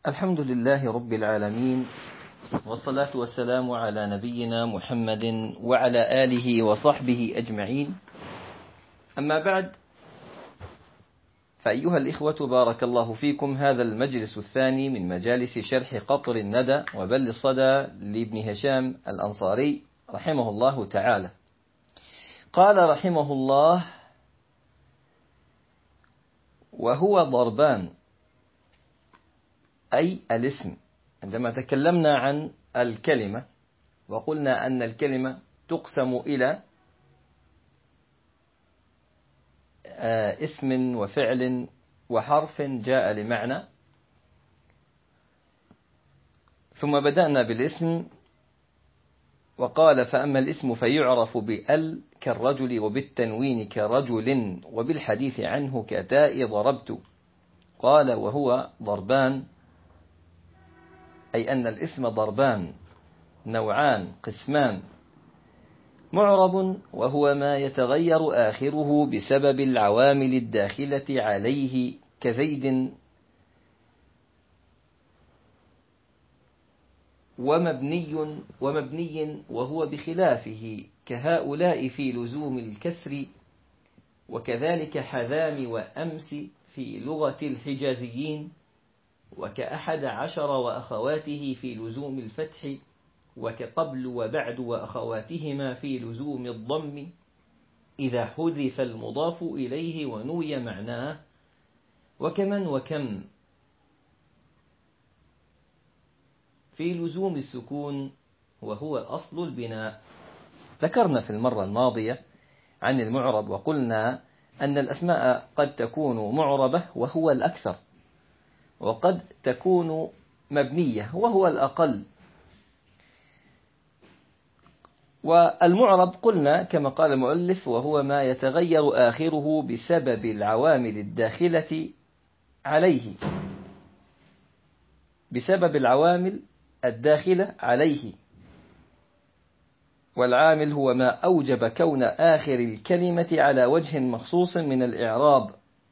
الحمد لله رب العالمين، والصلاة والسلام على نبينا محمد وعلى آله وصحبه أجمعين. أما بعد، فأيها الإخوة، بارك الله فيكم. هذا المجلس الثاني من مجالس شرح قطر الندى وبل الصدى لابن هشام الأنصاري رحمه الله تعالى. قال رحمه الله: وهو ضربان، أي الاسم. عندما تكلمنا عن الكلمة وقلنا أن الكلمة تقسم إلى اسم وفعل وحرف جاء لمعنى، ثم بدأنا بالاسم وقال: فأما الاسم فيعرف بأل كالرجل، وبالتنوين كرجل، وبالحديث عنه كتاء ضربت. قال: وهو ضربان، أي أن الاسم ضربان، نوعان، قسمان: معرب وهو ما يتغير آخره بسبب العوامل الداخلة عليه كزيد، ومبني وهو بخلافه كهؤلاء في لزوم الكسر، وكذلك حذام وأمس في لغة الحجازيين، وك11 وأخواته في لزوم الفتح، وكقبل وبعد وأخواتهما في لزوم الضم إذا حذف المضاف إليه ونوي معناه، وكمن وكم في لزوم السكون وهو أصل البناء. ذكرنا في المرة الماضية عن المعرب وقلنا أن الأسماء قد تكون معربة وهو الأكثر، وقد تكون مبنية وهو الأقل. والمعرب قلنا كما قال المؤلف: وهو ما يتغير آخره بسبب العوامل الداخلة عليه، بسبب العوامل الداخلة عليه. والعامل هو ما أوجب كون آخر الكلمة على وجه مخصوص من الإعراب.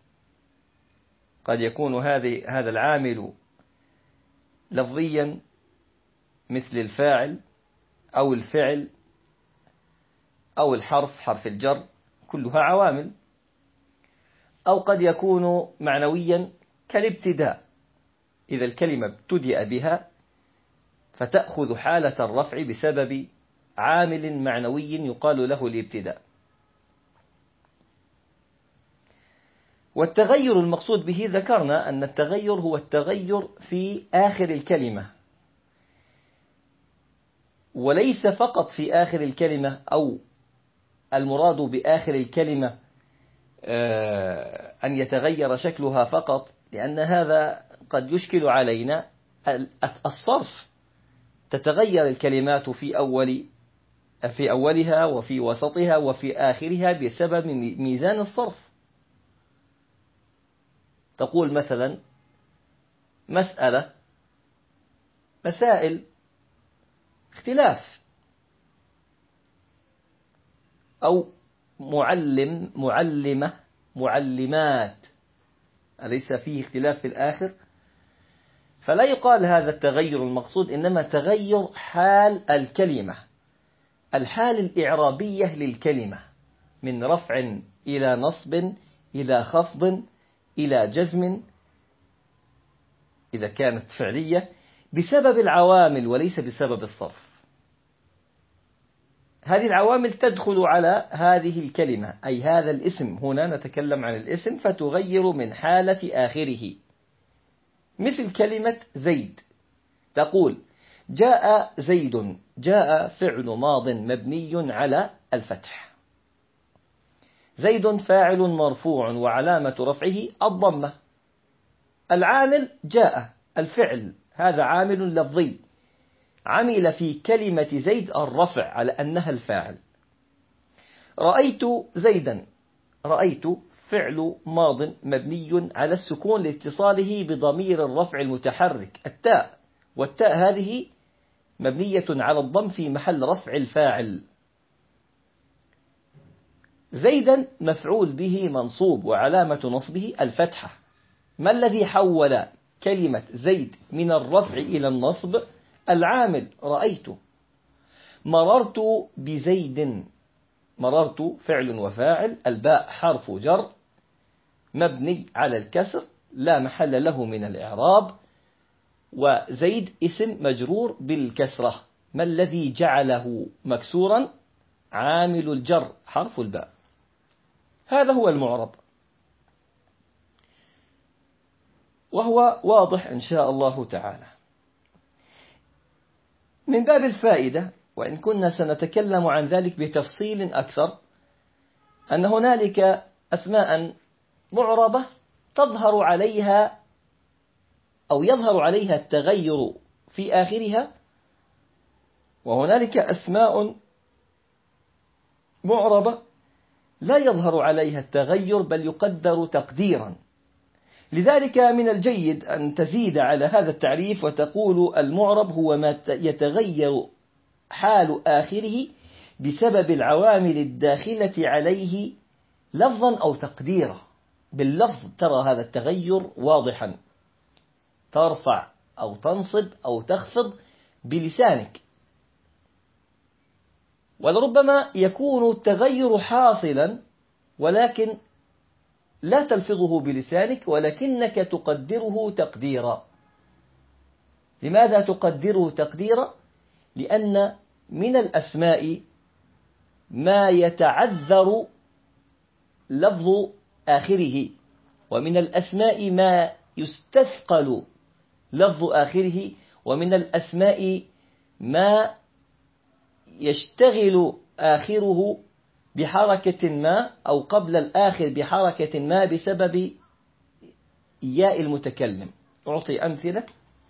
قد يكون هذا العامل لفظيا مثل الفاعل أو الفعل أو الحرف، حرف الجر، كلها عوامل. أو قد يكون معنويا كالابتداء، إذا الكلمة ابتدأ بها فتأخذ حالة الرفع بسبب عامل معنوي يقال له الابتداء. والتغير المقصود به، ذكرنا أن التغير هو التغير في آخر الكلمة، وليس فقط في آخر الكلمة، أو المراد بآخر الكلمة أن يتغير شكلها فقط، لأن هذا قد يشكل علينا. الصرف تتغير الكلمات في أولها وفي وسطها وفي آخرها بسبب ميزان الصرف. تقول مثلا مسألة، مسائل، اختلاف. أو معلم، معلمة، معلمات، أليس فيه اختلاف في الآخر؟ فلا يقال هذا التغير المقصود، إنما تغير حال الكلمة، الحال الإعرابية للكلمة، من رفع إلى نصب إلى خفض إلى جزم إذا كانت فعلية، بسبب العوامل وليس بسبب الصرف. هذه العوامل تدخل على هذه الكلمة، أي هذا الاسم. هنا نتكلم عن الاسم، فتغير من حالة آخره. مثل كلمة زيد، تقول: جاء زيد. جاء فعل ماض مبني على الفتح. زيد فاعل مرفوع وعلامة رفعه الضمة. العامل جاء، الفعل، هذا عامل لفظي عمل في كلمة زيد الرفع على أنها الفاعل. رأيت زيدا. رأيت فعل ماض مبني على السكون لاتصاله بضمير الرفع المتحرك التاء، والتاء هذه مبنية على الضم في محل رفع الفاعل. زيدا مفعول به منصوب وعلامة نصبه الفتحة. ما الذي حول كلمة زيد من الرفع إلى النصب العامل رأيته. مررت بزيد، مررت فعل وفاعل، الباء حرف جر مبني على الكسر لا محل له من الإعراب، وزيد اسم مجرور بالكسرة. ما الذي جعله مكسورا؟ عامل الجر حرف الباء. هذا هو المعرب، وهو واضح إن شاء الله تعالى. من باب الفائدة، وإن كنا سنتكلم عن ذلك بتفصيل أكثر، أن هنالك أسماء معربة تظهر عليها أو يظهر عليها التغير في آخرها، وهنالك أسماء معربة لا يظهر عليها التغير بل يقدر تقديرا. لذلك من الجيد أن تزيد على هذا التعريف وتقول المعرب هو ما يتغير حال آخره بسبب العوامل الداخلة عليه لفظا أو تقديرا. باللفظ ترى هذا التغير واضحا، ترفع أو تنصب أو تخفض بلسانك، ولربما يكون التغير حاصلا ولكن لا تلفظه بلسانك، ولكنك تقدره تقديرا. لماذا تقدره تقديرا؟ لأن من الأسماء ما يتعذر لفظ آخره، ومن الأسماء ما يستثقل لفظ آخره، ومن الأسماء ما يشتغل آخره بحركة ما أو قبل الآخر بحركة ما بسبب ياء المتكلم. أعطي أمثلة.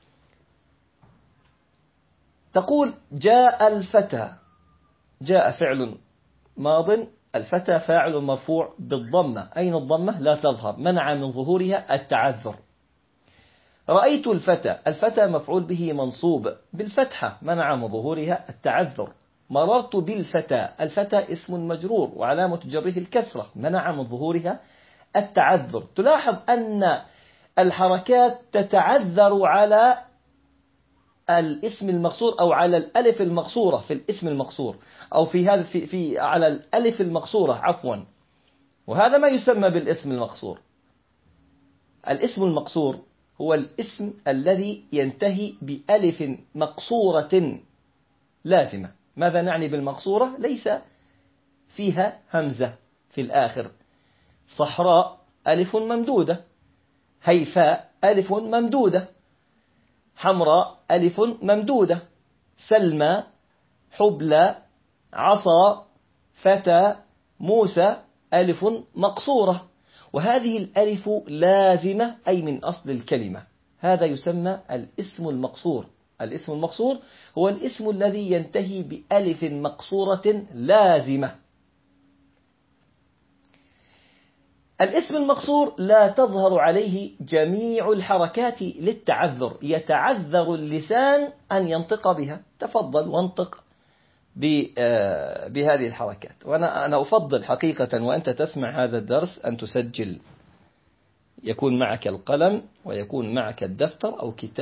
تقول جاء الفتى، جاء فعل ماض، الفتى فاعل مرفوع بالضمة. أين الضمة؟ لا تظهر، منع من ظهورها التعذر. رأيت الفتى، الفتى مفعول به منصوب بالفتحة منع من ظهورها التعذر. مررت بالفتى، الفتى اسم مجرور وعلامة جره الكسرة منع من ظهورها التعذر. تلاحظ أن الحركات تتعذر على الاسم المقصور أو على الألف المقصورة في الاسم المقصور، أو في هذا في على الألف المقصورة عفوا، وهذا ما يسمى بالاسم المقصور. الاسم المقصور هو الاسم الذي ينتهي بألف مقصورة لازمة. ماذا نعني بالمقصورة؟ ليس فيها همزة في الآخر. صحراء ألف ممدودة، هيفاء ألف ممدودة، حمراء ألف ممدودة، سلمى، حبلى، عصا، فتى، موسى ألف مقصورة. وهذه الألف لازمة أي من أصل الكلمة. هذا يسمى الاسم المقصور. الاسم المقصور هو الاسم الذي ينتهي بألف مقصورة لازمة. الاسم المقصور لا تظهر عليه جميع الحركات للتعذر، يتعذر اللسان أن ينطق بها. تفضل وانطق بهذه الحركات. وأنا أفضل حقيقة وأنت تسمع هذا الدرس أن تسجل، يكون معك القلم ويكون معك الدفتر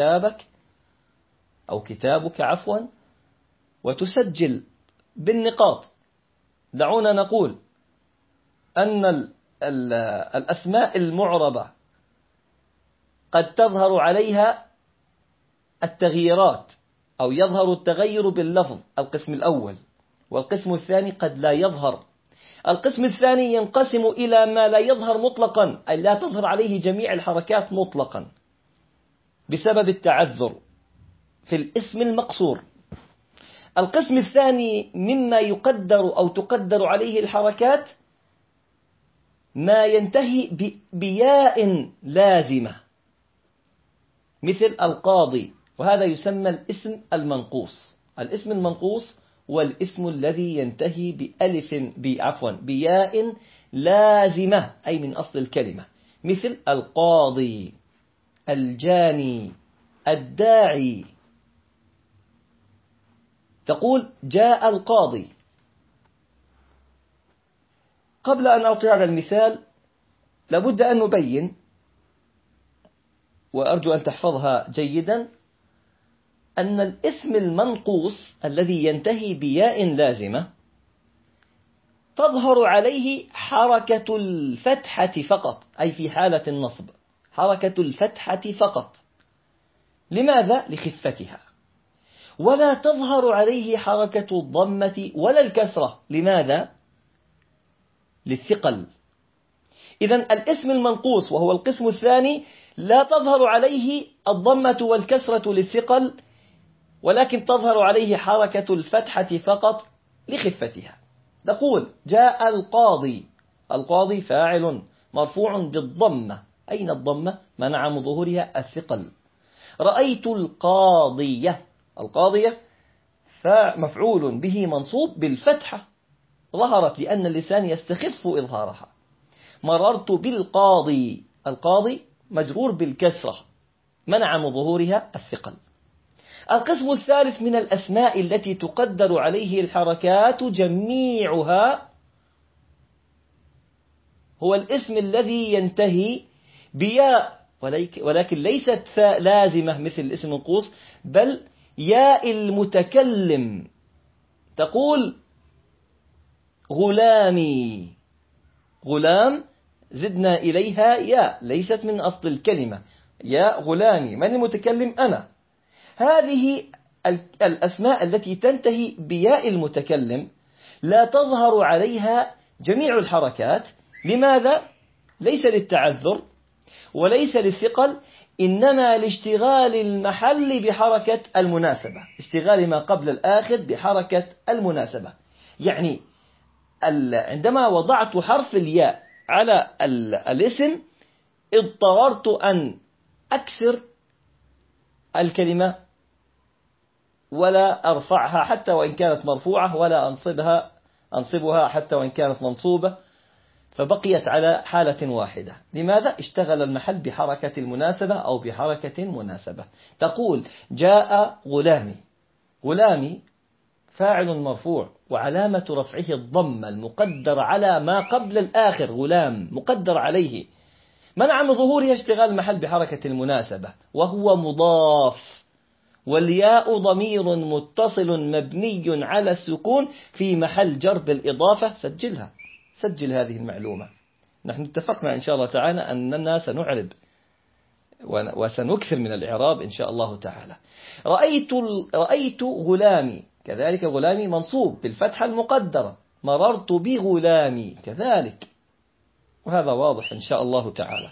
أو كتابك عفوا، وتسجل بالنقاط. دعونا نقول أن الأسماء المعربة قد تظهر عليها التغييرات أو يظهر التغير باللفظ، القسم الأول، والقسم الثاني قد لا يظهر. القسم الثاني ينقسم إلى ما لا يظهر مطلقا، أي لا تظهر عليه جميع الحركات مطلقا بسبب التعذر في الاسم المقصور. القسم الثاني مما يقدر أو تقدر عليه الحركات ما ينتهي بياء لازمة مثل القاضي، وهذا يسمى الاسم المنقوص. الاسم المنقوص هو الاسم الذي ينتهي بياء لازمة أي من أصل الكلمة، مثل القاضي، الجاني، الداعي. تقول جاء القاضي. قبل أن أعطي هذا المثال لابد أن نبين وأرجو أن تحفظها جيدا، أن الاسم المنقوص الذي ينتهي بياء لازمة تظهر عليه حركة الفتحة فقط، أي في حالة النصب حركة الفتحة فقط. لماذا؟ لخفتها. ولا تظهر عليه حركة الضمة ولا الكسرة. لماذا؟ للثقل. إذن الاسم المنقوص وهو القسم الثاني لا تظهر عليه الضمة والكسرة للثقل، ولكن تظهر عليه حركة الفتحة فقط لخفتها. نقول جاء القاضي. القاضي فاعل مرفوع بالضمة. أين الضمة؟ منع من ظهورها الثقل. رأيت القاضية. القاضية فمفعول به منصوب بالفتحة، ظهرت لأن اللسان يستخف إظهارها. مررت بالقاضي. القاضي مجرور بالكسرة، منع من ظهورها الثقل. القسم الثالث من الأسماء التي تقدر عليه الحركات جميعها هو الاسم الذي ينتهي بياء، ولكن ليست فاء لازمة مثل الاسم المنقوص، بل ياء المتكلم. تقول غلامي. غلام زدنا إليها ياء ليست من أصل الكلمة. ياء غلامي، من المتكلم؟ أنا. هذه الأسماء التي تنتهي بياء المتكلم لا تظهر عليها جميع الحركات. لماذا؟ ليس للتعذر وليس للثقل، إنما لاشتغال المحل بحركة المناسبة، اشتغال ما قبل الآخر بحركة المناسبة. يعني عندما وضعت حرف الياء على الاسم اضطررت أن أكسر الكلمة ولا أرفعها حتى وإن كانت مرفوعة، ولا أنصبها حتى وإن كانت منصوبة، فبقيت على حالة واحدة. لماذا؟ اشتغل المحل بحركة المناسبة أو بحركة مناسبة. تقول جاء غلامي. غلامي فاعل مرفوع وعلامة رفعه الضمة المقدر على ما قبل الآخر. غلام مقدر عليه، منع من ظهوره اشتغال المحل بحركة المناسبة وهو مضاف، والياء ضمير متصل مبني على السكون في محل جر بالإضافة. سجلها، سجل هذه المعلومة. نحن اتفقنا إن شاء الله تعالى أننا سنعرب وسنكثر من الإعراب إن شاء الله تعالى. رأيت غلامي، كذلك غلامي منصوب بالفتحة المقدرة. مررت بغلامي كذلك، وهذا واضح إن شاء الله تعالى.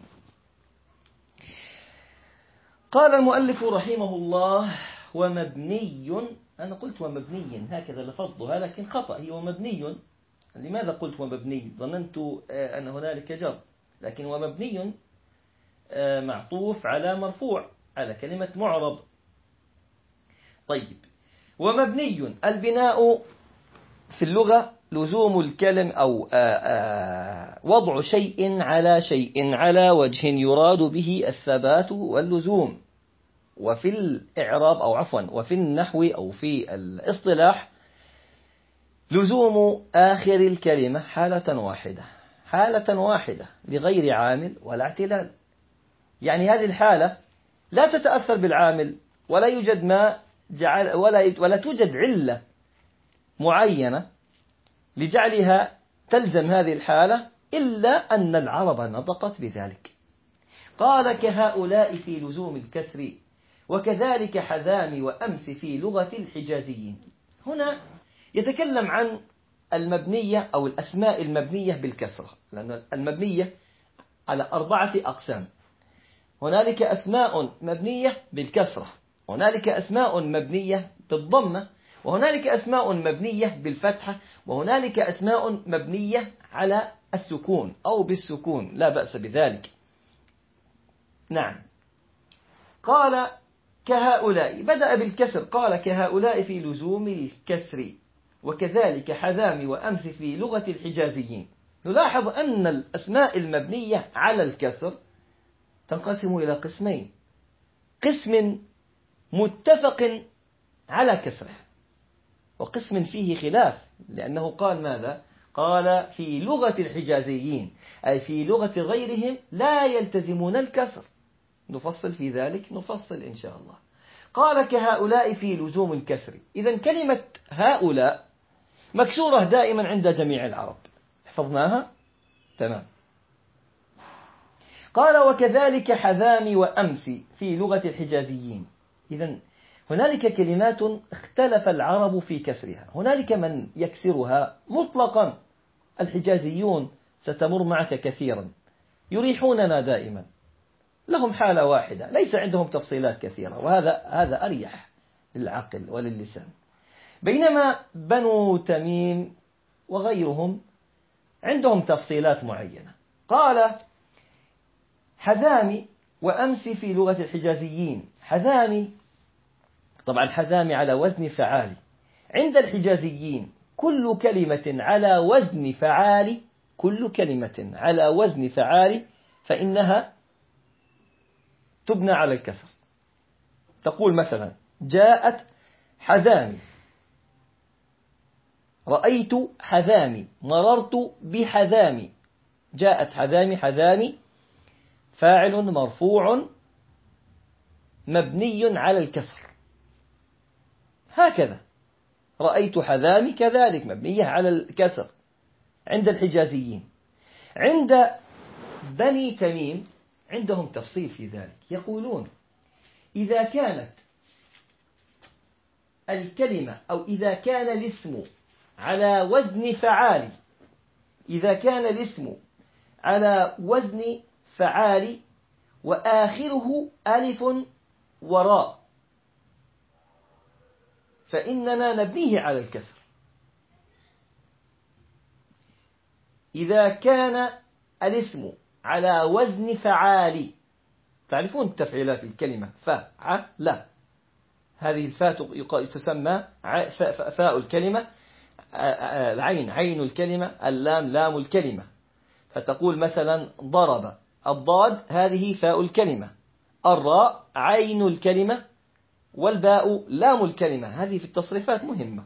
قال المؤلف رحمه الله ومبني. أنا قلت ومبني هكذا لفظها، لكن خطأ، هي ومبني. لماذا قلت ومبني؟ ظننت أن هنالك جر، لكن ومبني معطوف على مرفوع، على كلمة معرب. طيب، ومبني البناء في اللغة لزوم الكلم أو وضع شيء على شيء على وجه يراد به الثبات واللزوم. وفي الإعراب وفي النحو أو في الاصطلاح لزوم آخر الكلمة حالة واحدة لغير عامل ولا اعتلال. يعني هذه الحالة لا تتأثر بالعامل، ولا يوجد ولا توجد علة معينة لجعلها تلزم هذه الحالة، إلا أن العرب نطقت بذلك. قال كهؤلاء في لزوم الكسر، وكذلك حذام وأمس في لغة الحجازيين. هنا يتكلم عن المبنية أو الأسماء المبنية بالكسرة، لأن المبنية على 4 أقسام. هنالك أسماء مبنية بالكسرة، هنالك أسماء مبنية بالضمة، وهنالك أسماء مبنية بالفتحة، وهنالك أسماء مبنية على السكون أو بالسكون، لا بأس بذلك. نعم. قال كهؤلاء، بدأ بالكسر، قال كهؤلاء في لزوم الكسر، وكذلك حذام وأمس في لغة الحجازيين. نلاحظ أن الأسماء المبنية على الكسر تنقسم إلى قسمين: قسم متفق على كسره، وقسم فيه خلاف، لأنه قال ماذا؟ قال في لغة الحجازيين، أي في لغة غيرهم لا يلتزمون الكسر. نفصل في ذلك، نفصل إن شاء الله. قال كهؤلاء في لزوم الكسر. إذن كلمة هؤلاء مكسورة دائما عند جميع العرب، حفظناها تمام. قال وكذلك حذامي وأمسي في لغة الحجازيين. إذن هنالك كلمات اختلف العرب في كسرها، هنالك من يكسرها مطلقا. الحجازيون ستمر معك كثيرا، يريحوننا دائما، لهم حالة واحدة، ليس عندهم تفصيلات كثيرة، وهذا أريح للعقل وللسان. بينما بنو تميم وغيرهم عندهم تفصيلات معينة. قال حذامي وأمسي في لغة الحجازيين. حذامي، طبعا حذامي على وزن فعالي. عند الحجازيين كل كلمة على وزن فعالي، كل كلمة على وزن فعالي فإنها تبنى على الكسر. تقول مثلا جاءت حذامي، رأيت حذامي، مررت بحذامي. جاءت حذامي، حذامي فاعل مرفوع مبني على الكسر، هكذا. رأيت حذامي كذلك مبنية على الكسر عند الحجازيين. عند بني تميم عندهم تفصيل في ذلك، يقولون إذا كانت الكلمة أو إذا كان الاسم على وزن فعال، إذا كان الاسم على وزن فعال وآخره ألف وراء فإننا نبنيه على الكسر. إذا كان الاسم على وزن فعال، تعرفون التفعيلات الكلمة فعل، هذه الفاء تسمى فاء الكلمة، العين عين الكلمة، اللام لام الكلمة. فتقول مثلا ضرب، الضاد هذه فاء الكلمة، الراء عين الكلمة، والباء لام الكلمة. هذه في التصريفات مهمة.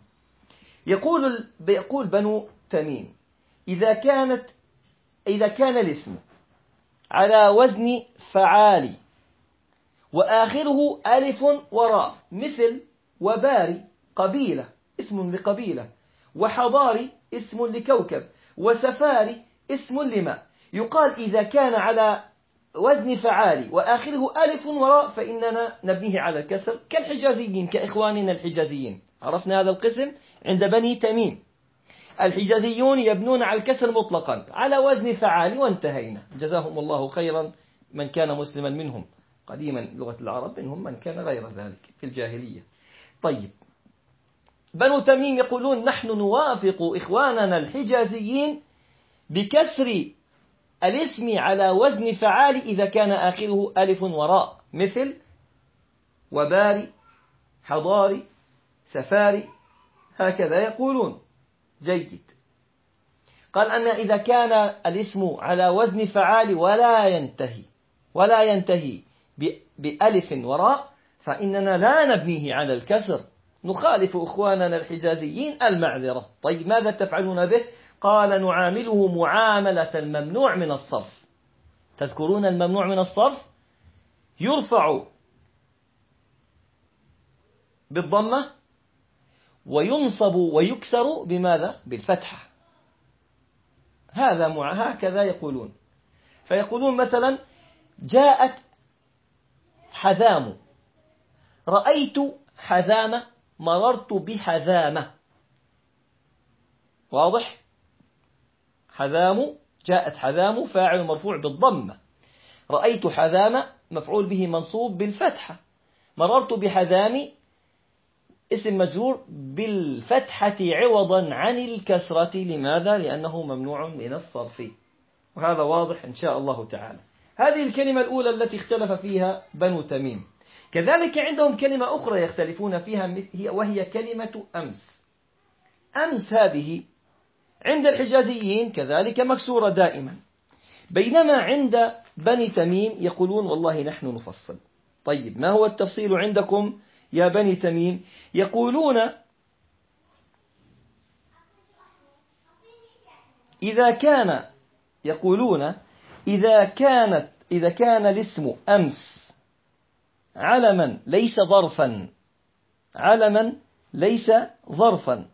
يقول بنو تميم إذا كان الاسم على وزن فعال وآخره ألف وراء، مثل وباري قبيلة اسم لقبيلة، وحضاري اسم لكوكب، وسفاري اسم لماء. يقال إذا كان على وزن فعال وآخره ألف وراء فإننا نبنيه على الكسر كالحجازيين، كإخواننا الحجازيين. عرفنا هذا القسم عند بني تميم. الحجازيون يبنون على الكسر مطلقا على وزن فعال، وانتهينا. جزاهم الله خيرا من كان مسلما منهم قديما، لغة العرب منهم من كان غير ذلك في الجاهلية. طيب، بنو تميم يقولون نحن نوافق إخواننا الحجازيين بكسر الاسم على وزن فعال إذا كان آخره ألف وراء، مثل وباري حضاري سفاري، هكذا يقولون. جيد. قال أن إذا كان الاسم على وزن فعال ولا ينتهي بألف وراء فإننا لا نبنيه على الكسر، نخالف إخواننا الحجازيين، المعذرة. طيب ماذا تفعلون به؟ قال نعامله معاملة الممنوع من الصرف. تذكرون الممنوع من الصرف يرفع بالضمة وينصب ويكسر بماذا؟ بالفتحة. هكذا يقولون. فيقولون مثلا جاءت حذام، رأيت حذامة، مررت بحذامة. واضح؟ حذام، جاءت حذام فاعل مرفوع بالضمة، رأيت حذامة مفعول به منصوب بالفتحة، مررت بحذام اسم مجرور بالفتحة عوضا عن الكسرة. لماذا؟ لأنه ممنوع من الصرف. وهذا واضح إن شاء الله تعالى. هذه الكلمة الأولى التي اختلف فيها بنو تميم. كذلك عندهم كلمة أخرى يختلفون فيها وهي كلمة أمس. أمس هذه عند الحجازيين كذلك مكسورة دائما، بينما عند بني تميم يقولون والله نحن نفصل. طيب ما هو التفصيل عندكم يا بني تميم؟ يقولون إذا كان الاسم أمس علما ليس ظرفا، علما ليس ظرفا.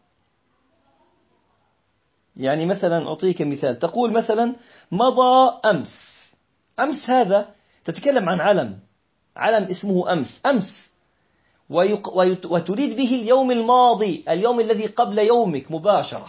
يعني مثلا أعطيك مثال، تقول مثلا مضى أمس. أمس هذا تتكلم عن علم، علم اسمه أمس، أمس، وتريد به اليوم الماضي، اليوم الذي قبل يومك مباشرة.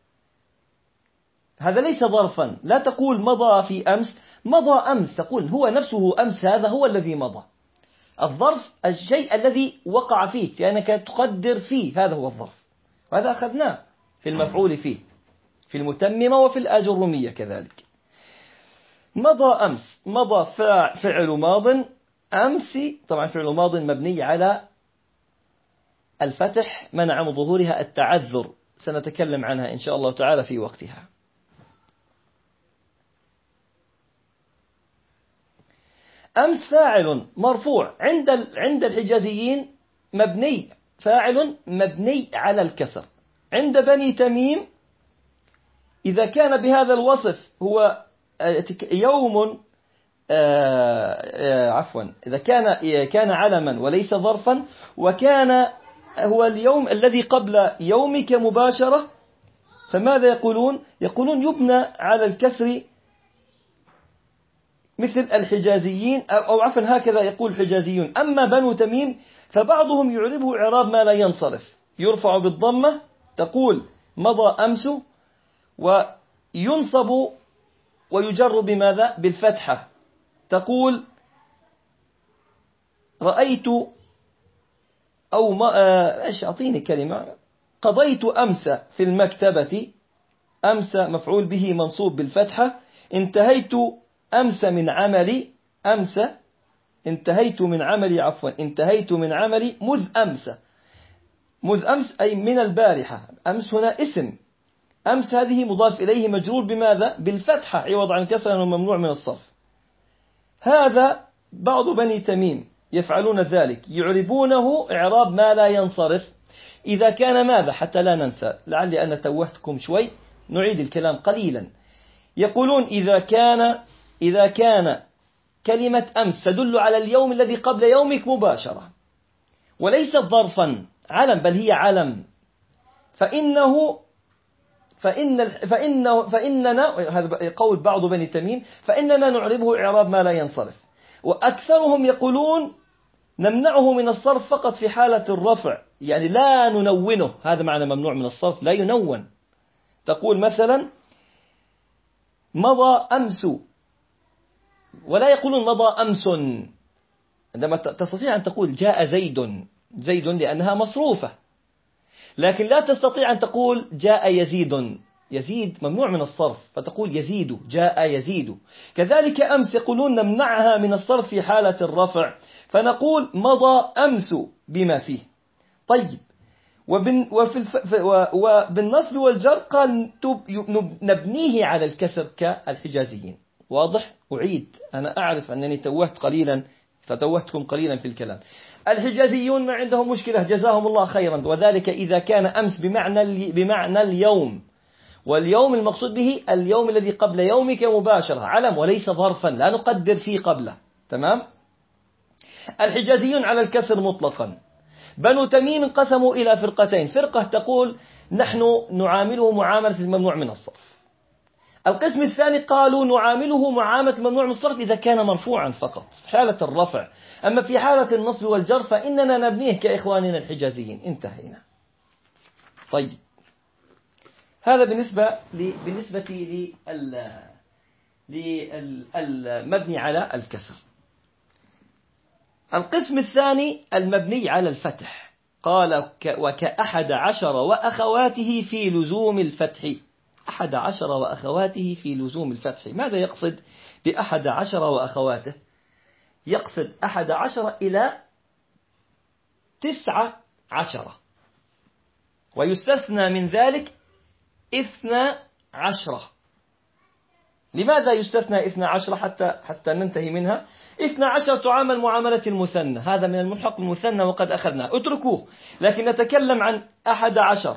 هذا ليس ظرفا، لا تقول مضى في أمس، مضى أمس، تقول هو نفسه أمس، هذا هو الذي مضى. الظرف الشيء الذي وقع فيه لأنك تقدر فيه، هذا هو الظرف، وهذا أخذناه في المفعول فيه، في المتممة وفي الآجرمية كذلك. مضى أمس، مضى فعل ماض، أمس طبعا فعل ماض مبني على الفتح منع من ظهورها التعذر، سنتكلم عنها إن شاء الله تعالى في وقتها. أمس فاعل مرفوع عند الحجازيين مبني، فاعل مبني على الكسر. عند بني تميم إذا كان بهذا الوصف هو يوم، عفوا، إذا كان علما وليس ظرفا، وكان هو اليوم الذي قبل يومك مباشرة، فماذا يقولون؟ يقولون يبنى على الكسر مثل الحجازيين، أو عفوا هكذا يقول الحجازيون. أما بنو تميم فبعضهم يعربه إعراب ما لا ينصرف، يرفع بالضمة، تقول مضى أمس، وينصب ويجر بماذا؟ بالفتحة، تقول رأيت، أو ما إيش، أعطيني كلمة، قضيت أمس في المكتبة، أمس مفعول به منصوب بالفتحة. انتهيت أمس من عملي، أمس انتهيت من عملي، عفوا انتهيت من عملي مذ أمس، مذ أمس أي من البارحة. أمس هنا اسم، أمس هذه مضاف إليه مجرور بماذا؟ بالفتحة عوض عن كسر وممنوع من الصرف. هذا بعض بني تميم يفعلون ذلك، يعربونه إعراب ما لا ينصرف. إذا كان ماذا؟ حتى لا ننسى، لعلي أنا توهتكم شوي، نعيد الكلام قليلا. يقولون إذا كان كلمة أمس تدل على اليوم الذي قبل يومك مباشرة، وليست ظرفا علم، بل هي علم، فإننا هذا قول بعض بني تميم، فإننا نعربه إعراب ما لا ينصرف. وأكثرهم يقولون نمنعه من الصرف فقط في حالة الرفع، يعني لا ننونه، هذا معنى ممنوع من الصرف، لا ينون. تقول مثلا مضى أمس، ولا يقولون مضى أمس. عندما تستطيع أن تقول جاء زيد، زيد لأنها مصروفة، لكن لا تستطيع أن تقول جاء يزيد، يزيد ممنوع من الصرف، فتقول يزيد، جاء يزيد. كذلك أمس يقولون نمنعها من الصرف في حالة الرفع، فنقول مضى أمس بما فيه. طيب، وبالنصب والجر قال نبنيه على الكسر كالحجازيين. واضح؟ أعيد، أنا أعرف أنني فتوهتكم قليلا في الكلام. الحجازيون ما عندهم مشكلة، جزاهم الله خيرا، وذلك إذا كان أمس بمعنى اليوم، واليوم المقصود به اليوم الذي قبل يومك مباشرة، علم وليس ظرفا، لا نقدر فيه قبله. تمام؟ الحجازيون على الكسر مطلقا. بنو تميم انقسموا إلى فرقتين، فرقة تقول نحن نعامله معاملة الممنوع من الصرف. القسم الثاني قالوا نعامله معاملة الممنوع من الصرف إذا كان مرفوعا فقط في حالة الرفع، أما في حالة النصب والجر فإننا نبنيه كإخواننا الحجازيين. انتهينا. طيب، هذا بالنسبة للمبني على الكسر. القسم الثاني المبني على الفتح، قال وكأحد عشر وأخواته في لزوم الفتح. 11 وأخواته في لزوم الفتح، ماذا يقصد ب11 وأخواته؟ يقصد 11 إلى 19، ويستثنى من ذلك 12. لماذا يستثنى 12 حتى ننتهي منها؟ 12 تعامل معاملة المثنى، هذا من الملحق المثنى وقد أخذناه، اتركوه. لكن نتكلم عن 11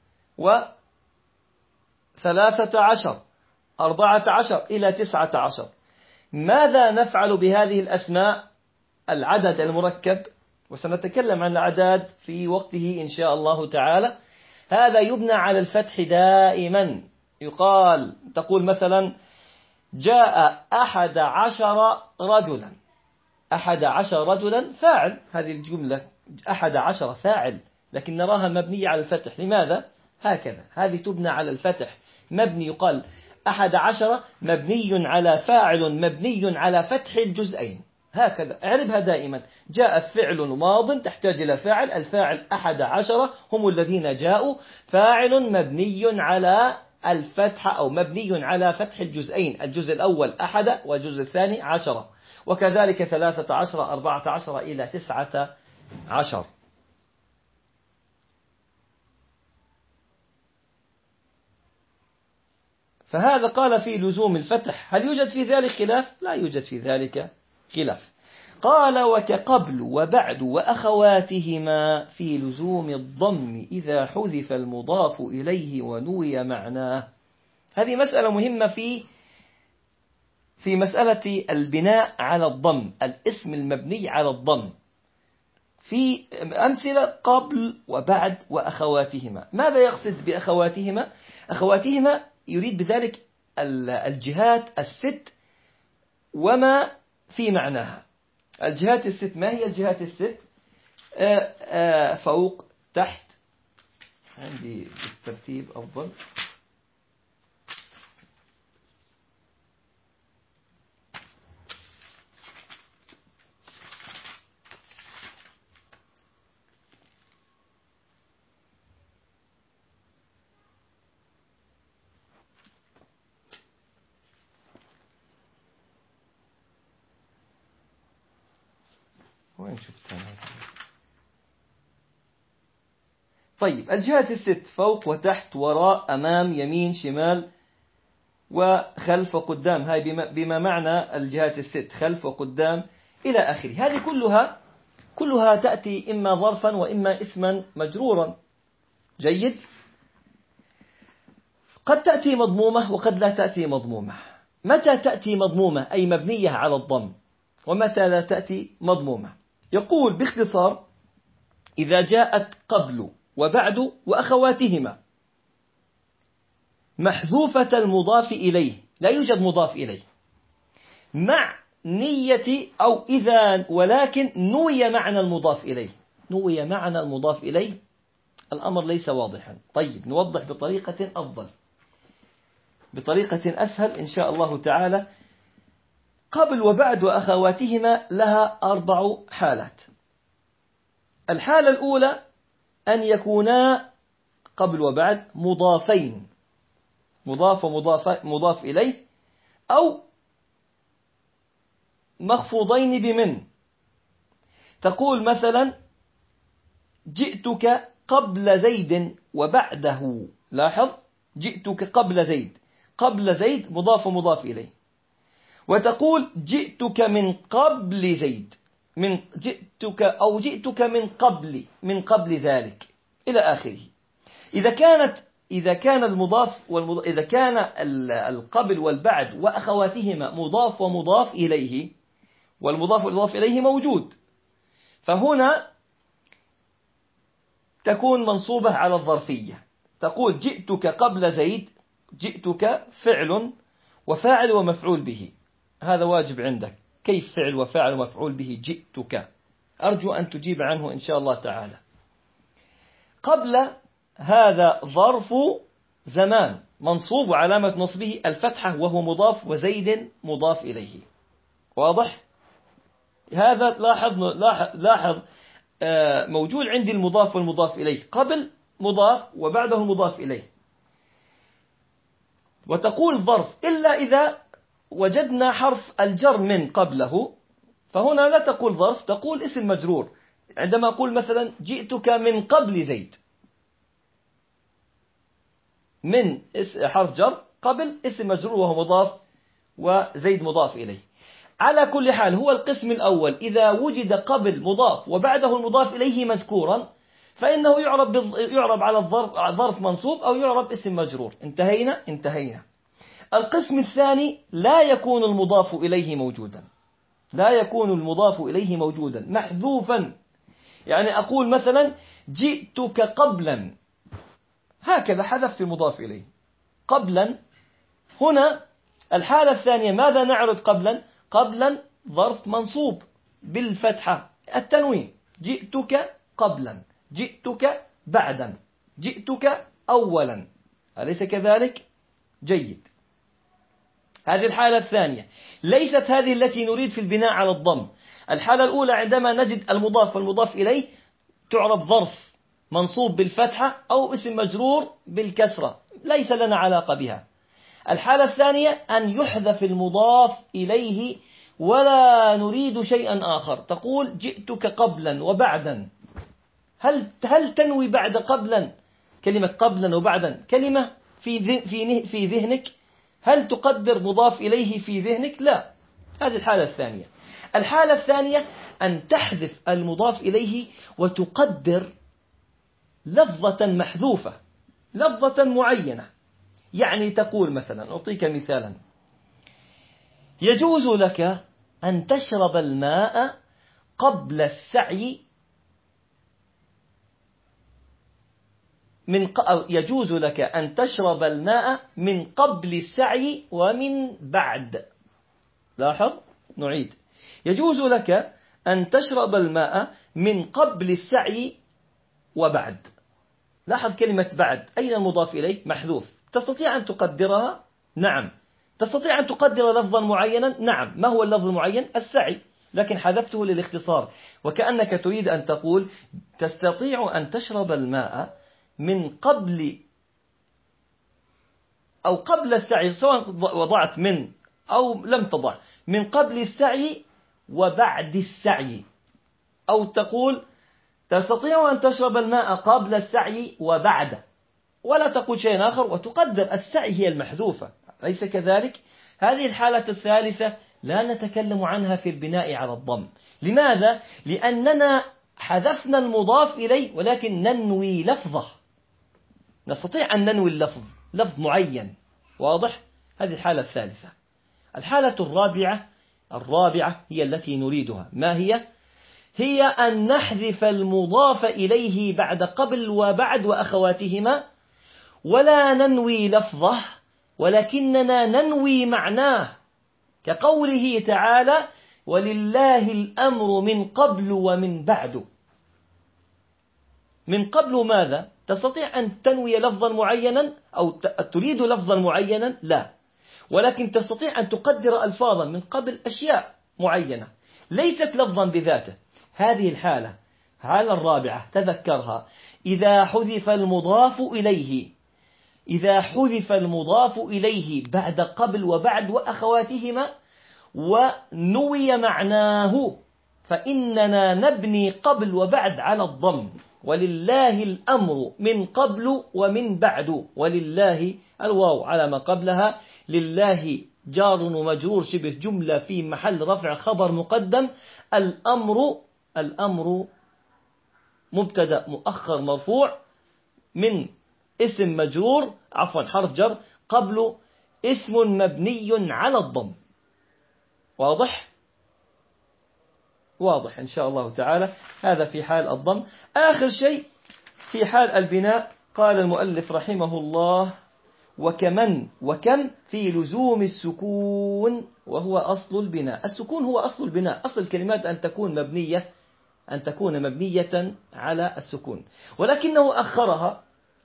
و13 14 إلى 19. ماذا نفعل بهذه الأسماء العدد المركب، وسنتكلم عن الأعداد في وقته إن شاء الله تعالى، هذا يبنى على الفتح دائما. يقال تقول مثلا جاء 11 رجلا. 11 رجلا فاعل، هذه الجملة 11 فاعل، لكن نراها مبنية على الفتح. لماذا؟ هكذا، هذه تبنى على الفتح، مبني، يقال 11 مبني على فاعل مبني على فتح الجزئين. هكذا اعربها دائما. جاء فعل ماض تحتاج إلى فاعل، الفاعل 11 هم الذين جاءوا، فاعل مبني على الفتح أو مبني على فتح الجزئين، الجزء الأول 1 والجزء الثاني 10، وكذلك 13 14 إلى 19. فهذا قال في لزوم الفتح. هل يوجد في ذلك خلاف؟ لا يوجد في ذلك خلاف. قال وكقبل وبعد وأخواتهما في لزوم الضم إذا حذف المضاف إليه ونوي معناه. هذه مسألة مهمة في مسألة البناء على الضم، الاسم المبني على الضم. في أمثلة قبل وبعد وأخواتهما. ماذا يقصد بأخواتهما؟ أخواتهما يريد بذلك الجهات الست وما في معناها. الجهات الست، ما هي الجهات الست؟ فوق، تحت، عندي بالترتيب أفضل. وين شفتها؟ طيب، الجهات الست فوق وتحت وراء أمام يمين شمال وخلف وقدام، هاي بما معنى الجهات الست، خلف وقدام إلى آخره. هذه كلها تأتي إما ظرفا وإما اسما مجرورا. جيد. قد تأتي مضمومة وقد لا تأتي مضمومة. متى تأتي مضمومة أي مبنية على الضم، ومتى لا تأتي مضمومة؟ يقول باختصار: إذا جاءت قبل وبعد وأخواتهما محذوفة المضاف إليه، لا يوجد مضاف إليه، مع نية أو إذا ولكن نوي معنى المضاف إليه. نوي معنى المضاف إليه، الأمر ليس واضحا. طيب، نوضح بطريقة أفضل، بطريقة أسهل إن شاء الله تعالى. قبل وبعد وأخواتهما لها 4 حالات. الحالة الأولى أن يكونا قبل وبعد مضافين، مضاف ومضاف إليه، أو مخفوضين بمن. تقول مثلا جئتك قبل زيد وبعده. لاحظ، جئتك قبل زيد، قبل زيد مضاف ومضاف إليه. وتقول جئتك من قبل زيد، من جئتك أو جئتك من قبل ذلك إلى آخره. إذا كان المضاف إذا كان القبل والبعد وأخواتهما مضاف ومضاف إليه، والمضاف والمضاف إليه موجود، فهنا تكون منصوبة على الظرفية. تقول جئتك قبل زيد، جئتك فعل وفاعل ومفعول به، هذا واجب عندك. كيف فعل وفاعل ومفعول به جئتك؟ أرجو أن تجيب عنه إن شاء الله تعالى. قبل هذا ظرف زمان منصوب وعلامة نصبه الفتحة وهو مضاف، وزيد مضاف إليه. واضح؟ هذا لاحظ موجود عندي المضاف والمضاف إليه، قبل مضاف وبعده مضاف إليه. وتقول ظرف إلا إذا وجدنا حرف الجر من قبله، فهنا لا تقول ظرف، تقول اسم مجرور. عندما أقول مثلا جئتك من قبل زيد، من حرف جر، قبل اسم مجرور وهو مضاف، وزيد مضاف إليه. على كل حال، هو القسم الأول إذا وجد قبل مضاف وبعده المضاف إليه مذكورا، فإنه يعرب على ظرف منصوب أو يعرب اسم مجرور. انتهينا. القسم الثاني لا يكون المضاف إليه موجودا، لا يكون المضاف إليه موجودا، محذوفا. يعني أقول مثلا جئتك قبلا، هكذا حذفت المضاف إليه قبلا. هنا الحالة الثانية ماذا نعرض قبلا؟ قبلا ظرف منصوب بالفتحة التنوين، جئتك قبلا، جئتك بعدا، جئتك أولا، أليس كذلك؟ جيد. هذه الحالة الثانية، ليست هذه التي نريد في البناء على الضم. الحالة الأولى عندما نجد المضاف والمضاف إليه تعرب ظرف منصوب بالفتحة أو اسم مجرور بالكسرة، ليس لنا علاقة بها. الحالة الثانية أن يحذف المضاف إليه ولا نريد شيئا آخر، تقول جئتك قبلا وبعدا. هل تنوي بعد قبلا كلمة قبلا وبعدا كلمة في ذهنك؟ هل تقدر مضاف إليه في ذهنك؟ لا. هذه الحالة الثانية. الحالة الثانية أن تحذف المضاف إليه وتقدر لفظة محذوفة، لفظة معينة. يعني تقول مثلا، أعطيك مثالا، يجوز لك أن تشرب الماء قبل السعي يجوز لك أن تشرب الماء من قبل السعي ومن بعد. لاحظ، نعيد، يجوز لك أن تشرب الماء من قبل السعي وبعد. لاحظ كلمة بعد، أين المضاف إليه؟ محذوف. تستطيع أن تقدرها؟ نعم. تستطيع أن تقدر لفظا معينا؟ نعم. ما هو اللفظ المعين؟ السعي، لكن حذفته للاختصار. وكأنك تريد أن تقول تستطيع أن تشرب الماء من قبل أو قبل السعي، سواء وضعت من أو لم تضع، من قبل السعي وبعد السعي. أو تقول تستطيع أن تشرب الماء قبل السعي وبعده، ولا تقول شيء آخر، وتقدر السعي هي المحذوفة، أليس كذلك؟ هذه الحالة الثالثة لا نتكلم عنها في البناء على الضم. لماذا؟ لأننا حذفنا المضاف إليه ولكن ننوي لفظه، نستطيع أن ننوي اللفظ، لفظ معين. واضح؟ هذه الحالة الثالثة. الحالة الرابعة هي التي نريدها. ما هي؟ هي أن نحذف المضاف إليه بعد قبل وبعد وأخواتهما، ولا ننوي لفظه ولكننا ننوي معناه، كقوله تعالى ولله الأمر من قبل ومن بعد. من قبل ماذا؟ تستطيع أن تنوي لفظا معينا أو تريد لفظا معينا؟ لا، ولكن تستطيع أن تقدر ألفاظا من قبل أشياء معينة ليست لفظا بذاته. هذه الحالة الرابعة تذكرها، إذا حذف المضاف إليه بعد قبل وبعد وأخواتهما ونوي معناه، فإننا نبني قبل وبعد على الضم. ولله الأمر من قبل ومن بعد، ولله الواو على ما قبلها، لله جار ومجرور شبه جملة في محل رفع خبر مقدم. الأمر مبتدأ مؤخر مرفوع من اسم مجرور حرف جر قبل اسم مبني على الضم. واضح إن شاء الله تعالى. هذا في حال الضم. آخر شيء في حال البناء، قال المؤلف رحمه الله وكم في لزوم السكون وهو أصل البناء. السكون هو أصل البناء، أصل الكلمات أن تكون مبنية على السكون، ولكنه أخرها.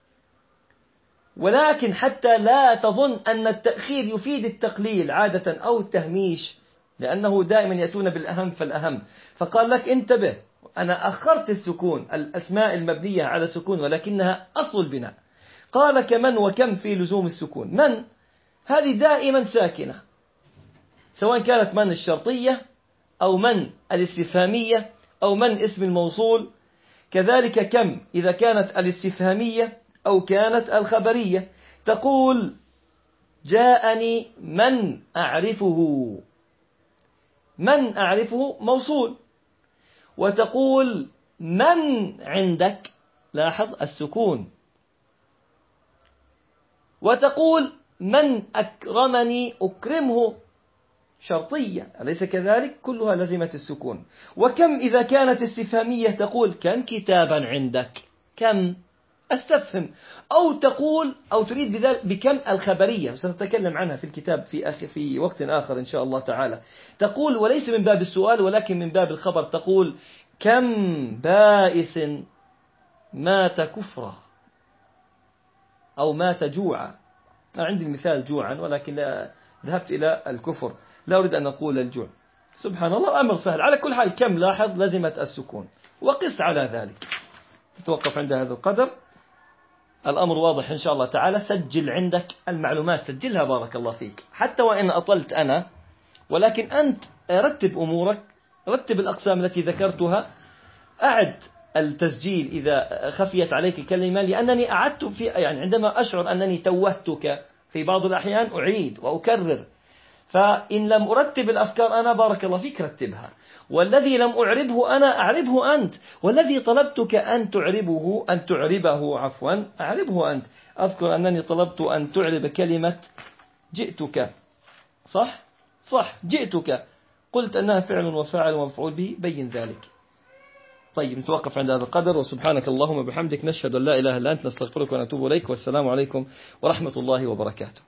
ولكن حتى لا تظن أن التأخير يفيد التقليل عادة أو التهميش، لأنه دائما يأتون بالأهم فالأهم. فقال لك انتبه، أنا أخرت السكون، الأسماء المبنية على السكون ولكنها أصل البناء. قال كمن وكم في لزوم السكون. من هذه دائما ساكنة، سواء كانت من الشرطية أو من الاستفهامية أو من اسم الموصول. كذلك كم إذا كانت الاستفهامية أو كانت الخبرية. تقول جاءني من أعرفه، من أعرفه موصول. وتقول من عندك، لاحظ السكون. وتقول من أكرمني أكرمه، شرطية، أليس كذلك؟ كلها لزمة السكون. وكم إذا كانت استفهامية تقول كم كتابا عندك، كم أستفهم، أو تقول أو تريد بذلك بكم الخبرية، سنتكلم عنها في الكتاب في وقت آخر إن شاء الله تعالى. تقول وليس من باب السؤال ولكن من باب الخبر، تقول كم بائس مات كفرا أو مات جوعا. عندي المثال جوعا ولكن ذهبت إلى الكفر، لا أريد أن أقول الجوع. سبحان الله، أمر سهل. على كل حال كم لاحظ لزمت السكون، وقس على ذلك. نتوقف عند هذا القدر، الأمر واضح إن شاء الله تعالى. سجل عندك المعلومات، سجلها بارك الله فيك، حتى وإن أطلت أنا، ولكن أنت رتب أمورك، رتب الأقسام التي ذكرتها، أعد التسجيل إذا خفيت عليك كلمة، لأنني أعدت يعني عندما أشعر أنني توهتك في بعض الأحيان أعيد وأكرر. فإن لم أرتب الأفكار أنا بارك الله فيك رتبها، والذي لم أعربه أنا أعربه أنت، والذي طلبتك أن تعربه أعربه أنت. أذكر أنني طلبت أن تعرب كلمة جئتك، صح جئتك، قلت أنها فعل وفاعل ومفعول به، بين ذلك. طيب نتوقف عند هذا القدر، وسبحانك اللهم وبحمدك، نشهد أن لا إله إلا أنت، نستغفرك ونتوب إليك، والسلام عليكم ورحمة الله وبركاته.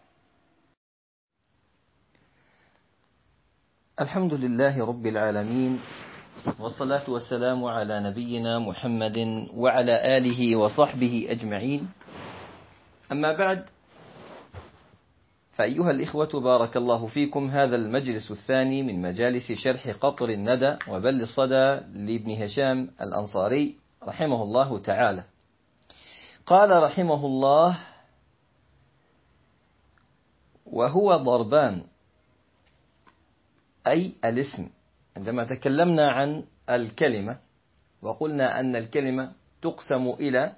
الحمد لله رب العالمين، والصلاة والسلام على نبينا محمد وعلى آله وصحبه أجمعين. أما بعد، فأيها الإخوة بارك الله فيكم، هذا المجلس الثاني من مجالس شرح قطر الندى وبل الصدى لابن هشام الأنصاري رحمه الله تعالى. قال رحمه الله: وهو ضربان، أي الاسم. عندما تكلمنا عن الكلمة وقلنا أن الكلمة تقسم إلى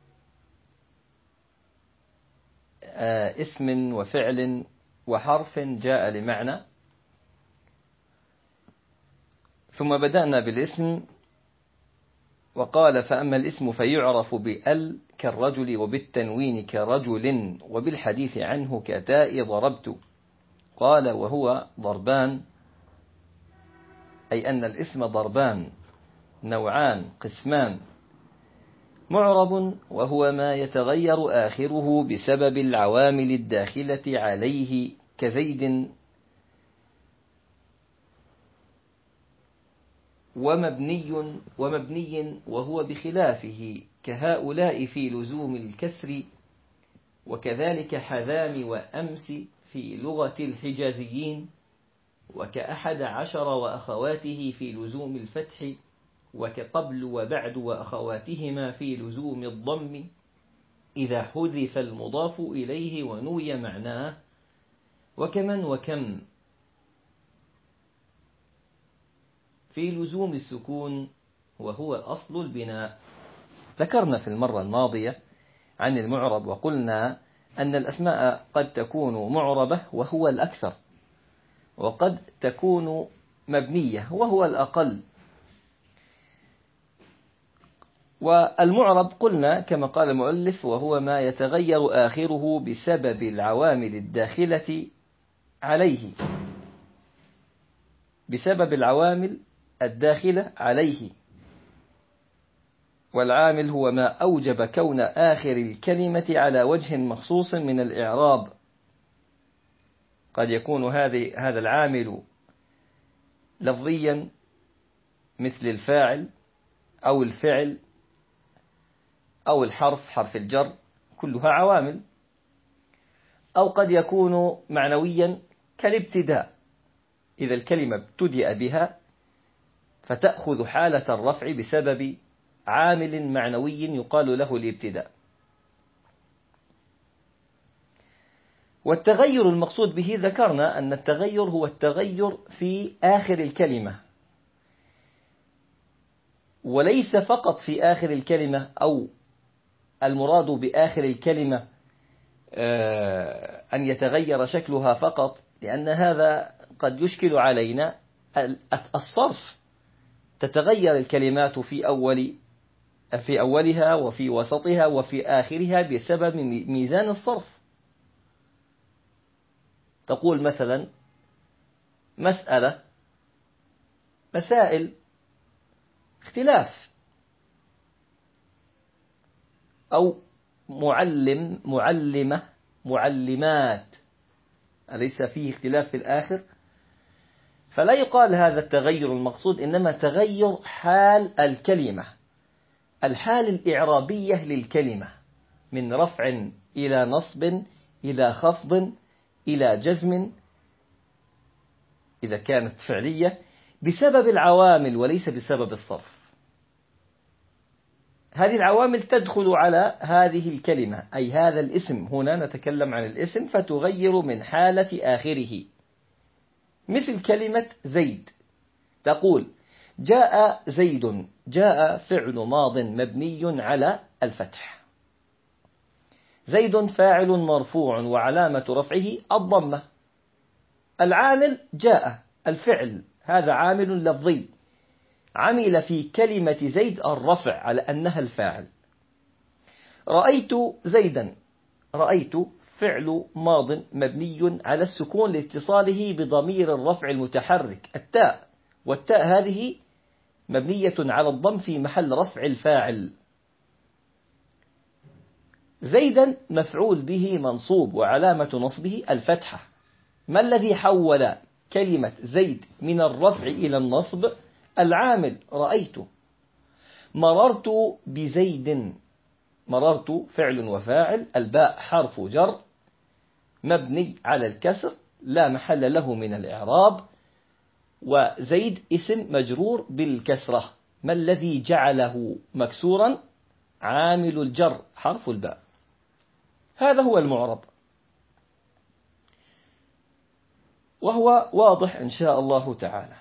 اسم وفعل وحرف جاء لمعنى، ثم بدأنا بالاسم وقال: فأما الاسم فيعرف بأل كالرجل، وبالتنوين كرجل، وبالحديث عنه كتاء ضربت. قال: وهو ضربان، أي أن الاسم ضربان، نوعان قسمان: معرب وهو ما يتغير آخره بسبب العوامل الداخلة عليه كزيد، ومبني وهو بخلافه كهؤلاء في لزوم الكسر، وكذلك حذام وأمس في لغة الحجازيين، وكأحد عشر وأخواته في لزوم الفتح، وكقبل وبعد وأخواتهما في لزوم الضم إذا حذف المضاف إليه ونوي معناه، وكمن وكم في لزوم السكون وهو أصل البناء. ذكرنا في المرة الماضية عن المعرب وقلنا أن الأسماء قد تكون معربة وهو الأكثر، وقد تكون مبنية وهو الأقل. والمعرب قلنا كما قال المؤلف: وهو ما يتغير آخره بسبب العوامل الداخلة عليه، بسبب العوامل الداخلة عليه. والعامل هو ما أوجب كون آخر الكلمة على وجه مخصوص من الإعراب. قد يكون هذا العامل لفظيا مثل الفاعل أو الفعل أو الحرف، حرف الجر، كلها عوامل. أو قد يكون معنويا كالابتداء، إذا الكلمة ابتدأ بها فتأخذ حالة الرفع بسبب عامل معنوي يقال له الابتداء. والتغير المقصود به ذكرنا أن التغير هو التغير في آخر الكلمة، وليس فقط في آخر الكلمة، أو المراد بآخر الكلمة أن يتغير شكلها فقط، لأن هذا قد يشكل علينا. الصرف تتغير الكلمات في أولها وفي وسطها وفي آخرها بسبب ميزان الصرف. تقول مثلا: مسألة، مسائل، اختلاف، أو معلم، معلمة، معلمات، أليس فيه اختلاف في الآخر؟ فلا يقال هذا التغير المقصود، إنما تغير حال الكلمة، الحال الإعرابية للكلمة، من رفع إلى نصب إلى خفض إلى جزم إذا كانت فعلية، بسبب العوامل وليس بسبب الصرف. هذه العوامل تدخل على هذه الكلمة، أي هذا الاسم، هنا نتكلم عن الاسم، فتغير من حالة آخره. مثل كلمة زيد، تقول جاء زيد، جاء فعل ماض مبني على الفتح، زيد فاعل مرفوع وعلامة رفعه الضمة، العامل جاء، الفعل هذا عامل لفظي عمل في كلمة زيد الرفع على أنها الفاعل. رأيت زيدا، رأيت فعل ماض مبني على السكون لاتصاله بضمير الرفع المتحرك التاء، والتاء هذه مبنية على الضم في محل رفع الفاعل. زيدا مفعول به منصوب وعلامة نصبه الفتحة. ما الذي حول كلمة زيد من الرفع إلى النصب؟ العامل رأيت. مررت بزيد، مررت فعل وفاعل، الباء حرف جر مبني على الكسر لا محل له من الإعراب، وزيد اسم مجرور بالكسرة. ما الذي جعله مكسورا؟ عامل الجر حرف الباء. هذا هو المعرب، وهو واضح إن شاء الله تعالى.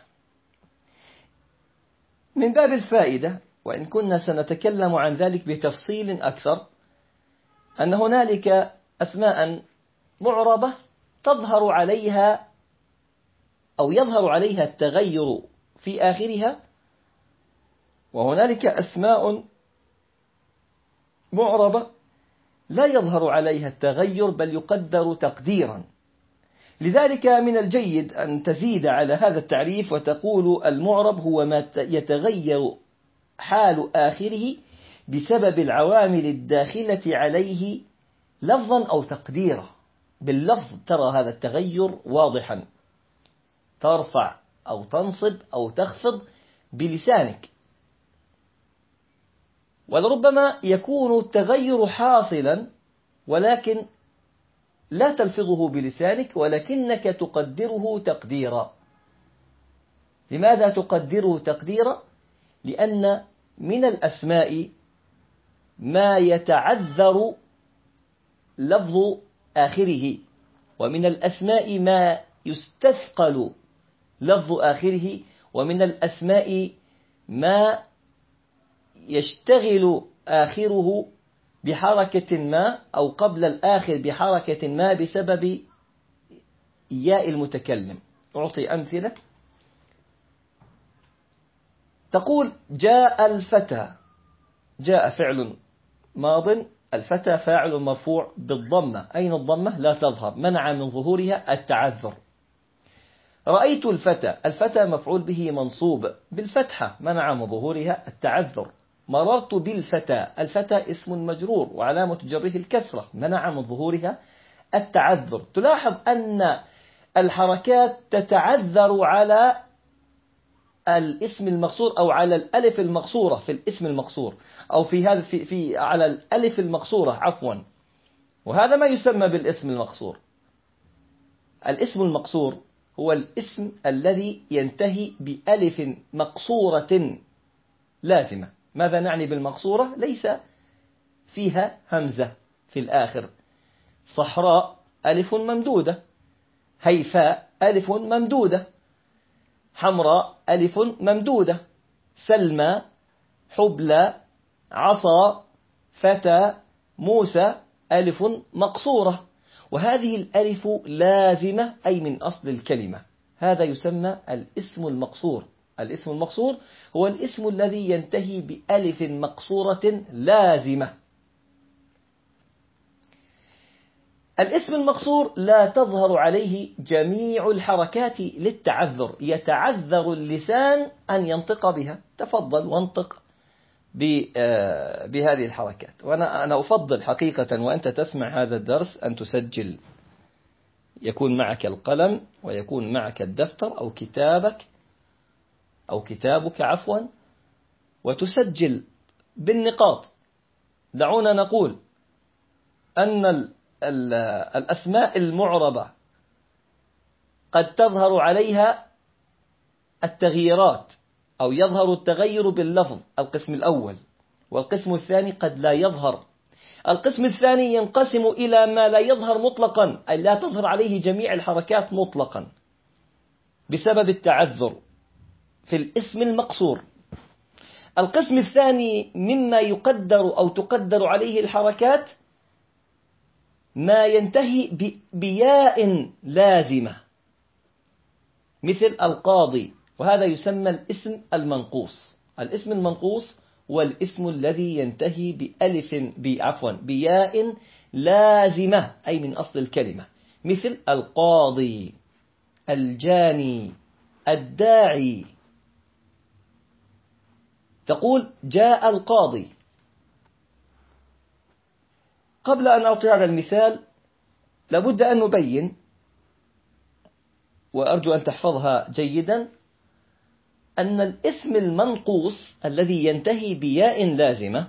من باب الفائدة، وإن كنا سنتكلم عن ذلك بتفصيل أكثر، أن هنالك أسماء معربة تظهر عليها أو يظهر عليها التغير في آخرها، وهنالك أسماء معربة لا يظهر عليها التغير بل يقدر تقديرا. لذلك من الجيد أن تزيد على هذا التعريف وتقول المعرب هو ما يتغير حال آخره بسبب العوامل الداخلة عليه لفظا أو تقديرا. باللفظ ترى هذا التغير واضحا، ترفع أو تنصب أو تخفض بلسانك، ولربما يكون التغير حاصلا ولكن لا تلفظه بلسانك، ولكنك تقدره تقديرا. لماذا تقدره تقديرا؟ لأن من الأسماء ما يتعذر لفظ آخره، ومن الأسماء ما يستثقل لفظ آخره، ومن الأسماء ما يشتغل آخره بحركة ما أو قبل الآخر بحركة ما بسبب ياء المتكلم. أعطي أمثلة. تقول جاء الفتى، جاء فعل ماض، الفتى فاعل مرفوع بالضمة. أين الضمة؟ لا تظهر، منع من ظهورها التعذر. رأيت الفتى، الفتى مفعول به منصوب بالفتحة منع من ظهورها التعذر. مررت بالفتى، الفتى اسم مجرور وعلامة جره الكسرة منع من ظهورها التعذر. تلاحظ أن الحركات تتعذر على الاسم المقصور أو على الألف المقصورة في الاسم المقصور، أو في هذا في على الألف المقصورة عفوا، وهذا ما يسمى بالاسم المقصور. الاسم المقصور هو الاسم الذي ينتهي بألف مقصورة لازمة. ماذا نعني بالمقصورة؟ ليس فيها همزة في الآخر. صحراء ألف ممدودة، هيفاء ألف ممدودة، حمراء ألف ممدودة، سلمى، حبلى، عصا، فتى، موسى ألف مقصورة. وهذه الألف لازمة أي من أصل الكلمة. هذا يسمى الاسم المقصور. الاسم المقصور هو الاسم الذي ينتهي بألف مقصورة لازمة. الاسم المقصور لا تظهر عليه جميع الحركات للتعذر، يتعذر اللسان أن ينطق بها. تفضل وانطق بهذه الحركات. وأنا أفضل حقيقة وأنت تسمع هذا الدرس أن تسجل، يكون معك القلم ويكون معك الدفتر أو كتابك عفوا، وتسجل بالنقاط. دعونا نقول أن الأسماء المعربة قد تظهر عليها التغييرات أو يظهر التغير باللفظ، القسم الأول، والقسم الثاني قد لا يظهر. القسم الثاني ينقسم إلى ما لا يظهر مطلقا، أي لا تظهر عليه جميع الحركات مطلقا بسبب التعذر في الاسم المقصور. القسم الثاني مما يقدر أو تقدر عليه الحركات ما ينتهي بياء لازمة مثل القاضي، وهذا يسمى الاسم المنقوص. الاسم المنقوص والاسم الذي ينتهي بياء لازمة، أي من أصل الكلمة، مثل القاضي، الجاني، الداعي. تقول جاء القاضي. قبل أن أعطي هذا المثال لابد أن نبين، وأرجو أن تحفظها جيدا، أن الاسم المنقوص الذي ينتهي بياء لازمة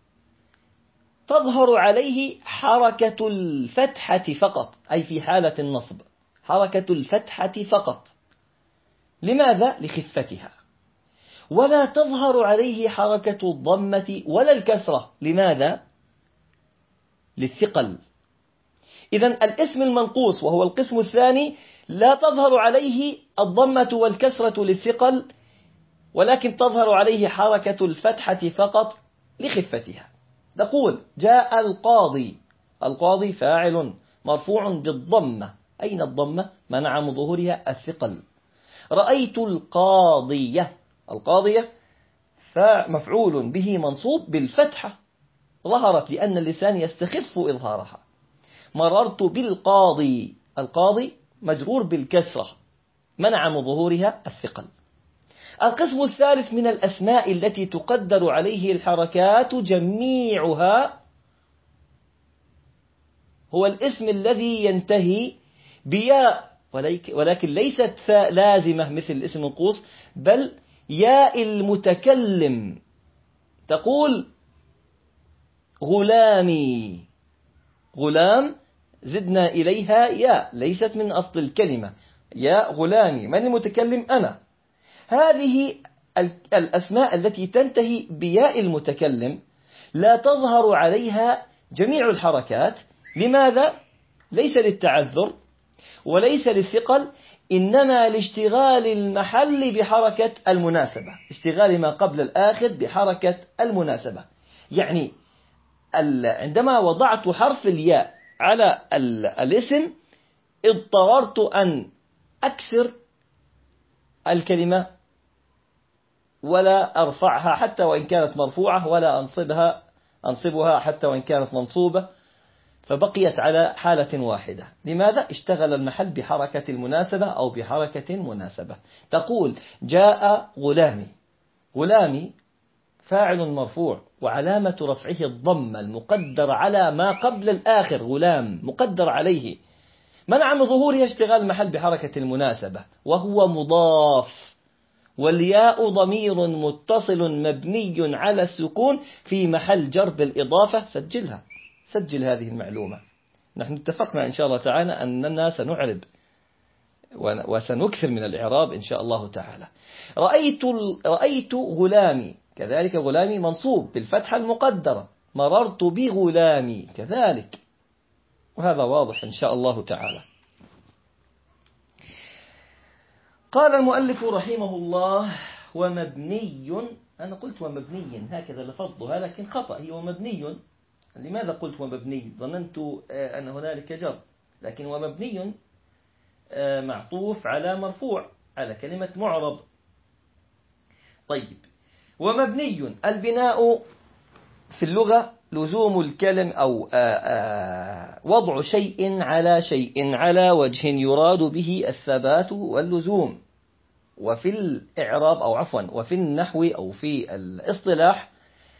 تظهر عليه حركة الفتحة فقط، أي في حالة النصب حركة الفتحة فقط. لماذا؟ لخفتها. ولا تظهر عليه حركة الضمة ولا الكسرة. لماذا؟ للثقل. إذن الاسم المنقوص وهو القسم الثاني لا تظهر عليه الضمة والكسرة للثقل، ولكن تظهر عليه حركة الفتحة فقط لخفتها. تقول جاء القاضي. القاضي فاعل مرفوع بالضمة. أين الضمة؟ منع من ظهورها الثقل. رأيت القاضية. القاضية فمفعول به منصوب بالفتحة، ظهرت لأن اللسان يستخف إظهارها. مررت بالقاضي. القاضي مجرور بالكسرة، منع من ظهورها الثقل. القسم الثالث من الأسماء التي تقدر عليه الحركات جميعها هو الاسم الذي ينتهي بياء، ولكن ليست فاء لازمة مثل الاسم المنقوص، بل ياء المتكلم. تقول غلامي. غلام زدنا إليها ياء، ليست من أصل الكلمة. يا غلامي، من المتكلم؟ أنا. هذه الأسماء التي تنتهي بياء المتكلم لا تظهر عليها جميع الحركات. لماذا؟ ليس للتعذر وليس للثقل، إنما لاشتغال المحل بحركة المناسبة، اشتغال ما قبل الآخر بحركة المناسبة. يعني عندما وضعت حرف الياء على الاسم اضطررت أن أكسر الكلمة ولا أرفعها حتى وإن كانت مرفوعة، ولا أنصبها حتى وإن كانت منصوبة، فبقيت على حالة واحدة. لماذا؟ اشتغل المحل بحركة المناسبة أو بحركة مناسبة. تقول جاء غلامي. غلامي فاعل مرفوع وعلامة رفعه الضمة المقدر على ما قبل الآخر، غلام مقدر عليه، منع من ظهورها اشتغال المحل بحركة المناسبة وهو مضاف، والياء ضمير متصل مبني على السكون في محل جر بالإضافة. سجلها، سجل هذه المعلومة. نحن اتفقنا إن شاء الله تعالى أننا سنعرب وسنكثر من الإعراب إن شاء الله تعالى. رأيت غلامي، كذلك غلامي منصوب بالفتحة المقدرة. مررت بغلامي كذلك، وهذا واضح إن شاء الله تعالى. قال المؤلف رحمه الله ومبني. أنا قلت ومبني هكذا لفظها، لكن خطأ، هي ومبني. لماذا قلت ومبني؟ ظننت أن هنالك جر، لكن ومبني معطوف على مرفوع، على كلمة معرب. طيب، ومبني البناء في اللغة لزوم الكلم أو وضع شيء على شيء على وجه يراد به الثبات واللزوم. وفي الإعراب أو عفوا وفي النحو أو في الاصطلاح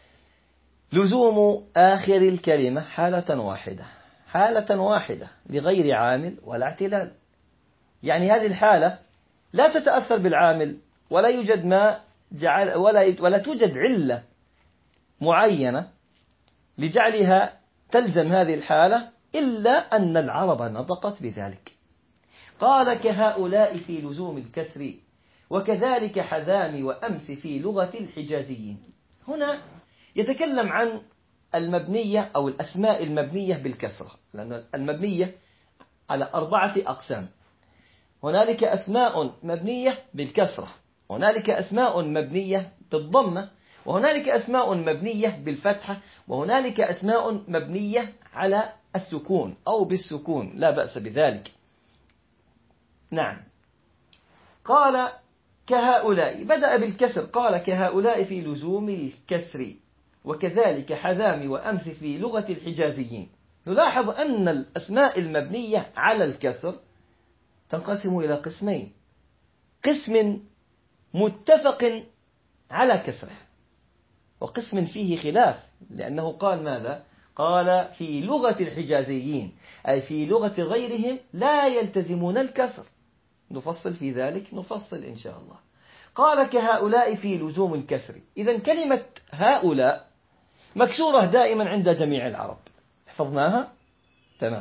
لزوم آخر الكلمة حالة واحدة لغير عامل ولا اعتلال. يعني هذه الحالة لا تتأثر بالعامل، ولا يوجد ما جعل ولا توجد علة معينة لجعلها تلزم هذه الحالة إلا أن العرب نطقت بذلك. قال كهؤلاء في لزوم الكسر وكذلك حذام وأمس في لغة الحجازيين. هنا يتكلم عن المبنية أو الأسماء المبنية بالكسرة، لأن المبنية على 4 أقسام. هنالك أسماء مبنية بالكسرة، هنالك أسماء مبنية بالضمة، وهنالك أسماء مبنية بالفتحة، وهنالك أسماء مبنية على السكون أو بالسكون، لا بأس بذلك. نعم. قال كهؤلاء، بدأ بالكسر، قال كهؤلاء في لزوم الكسر وكذلك حذام وأمس في لغة الحجازيين. نلاحظ أن الأسماء المبنية على الكسر تنقسم إلى قسمين: قسم متفق على كسره، وقسم فيه خلاف، لأنه قال ماذا؟ قال في لغة الحجازيين، أي في لغة غيرهم لا يلتزمون الكسر. نفصل في ذلك، نفصل إن شاء الله. قال كهؤلاء في لزوم الكسر. إذن كلمة هؤلاء مكسورة دائما عند جميع العرب، حفظناها؟ تمام.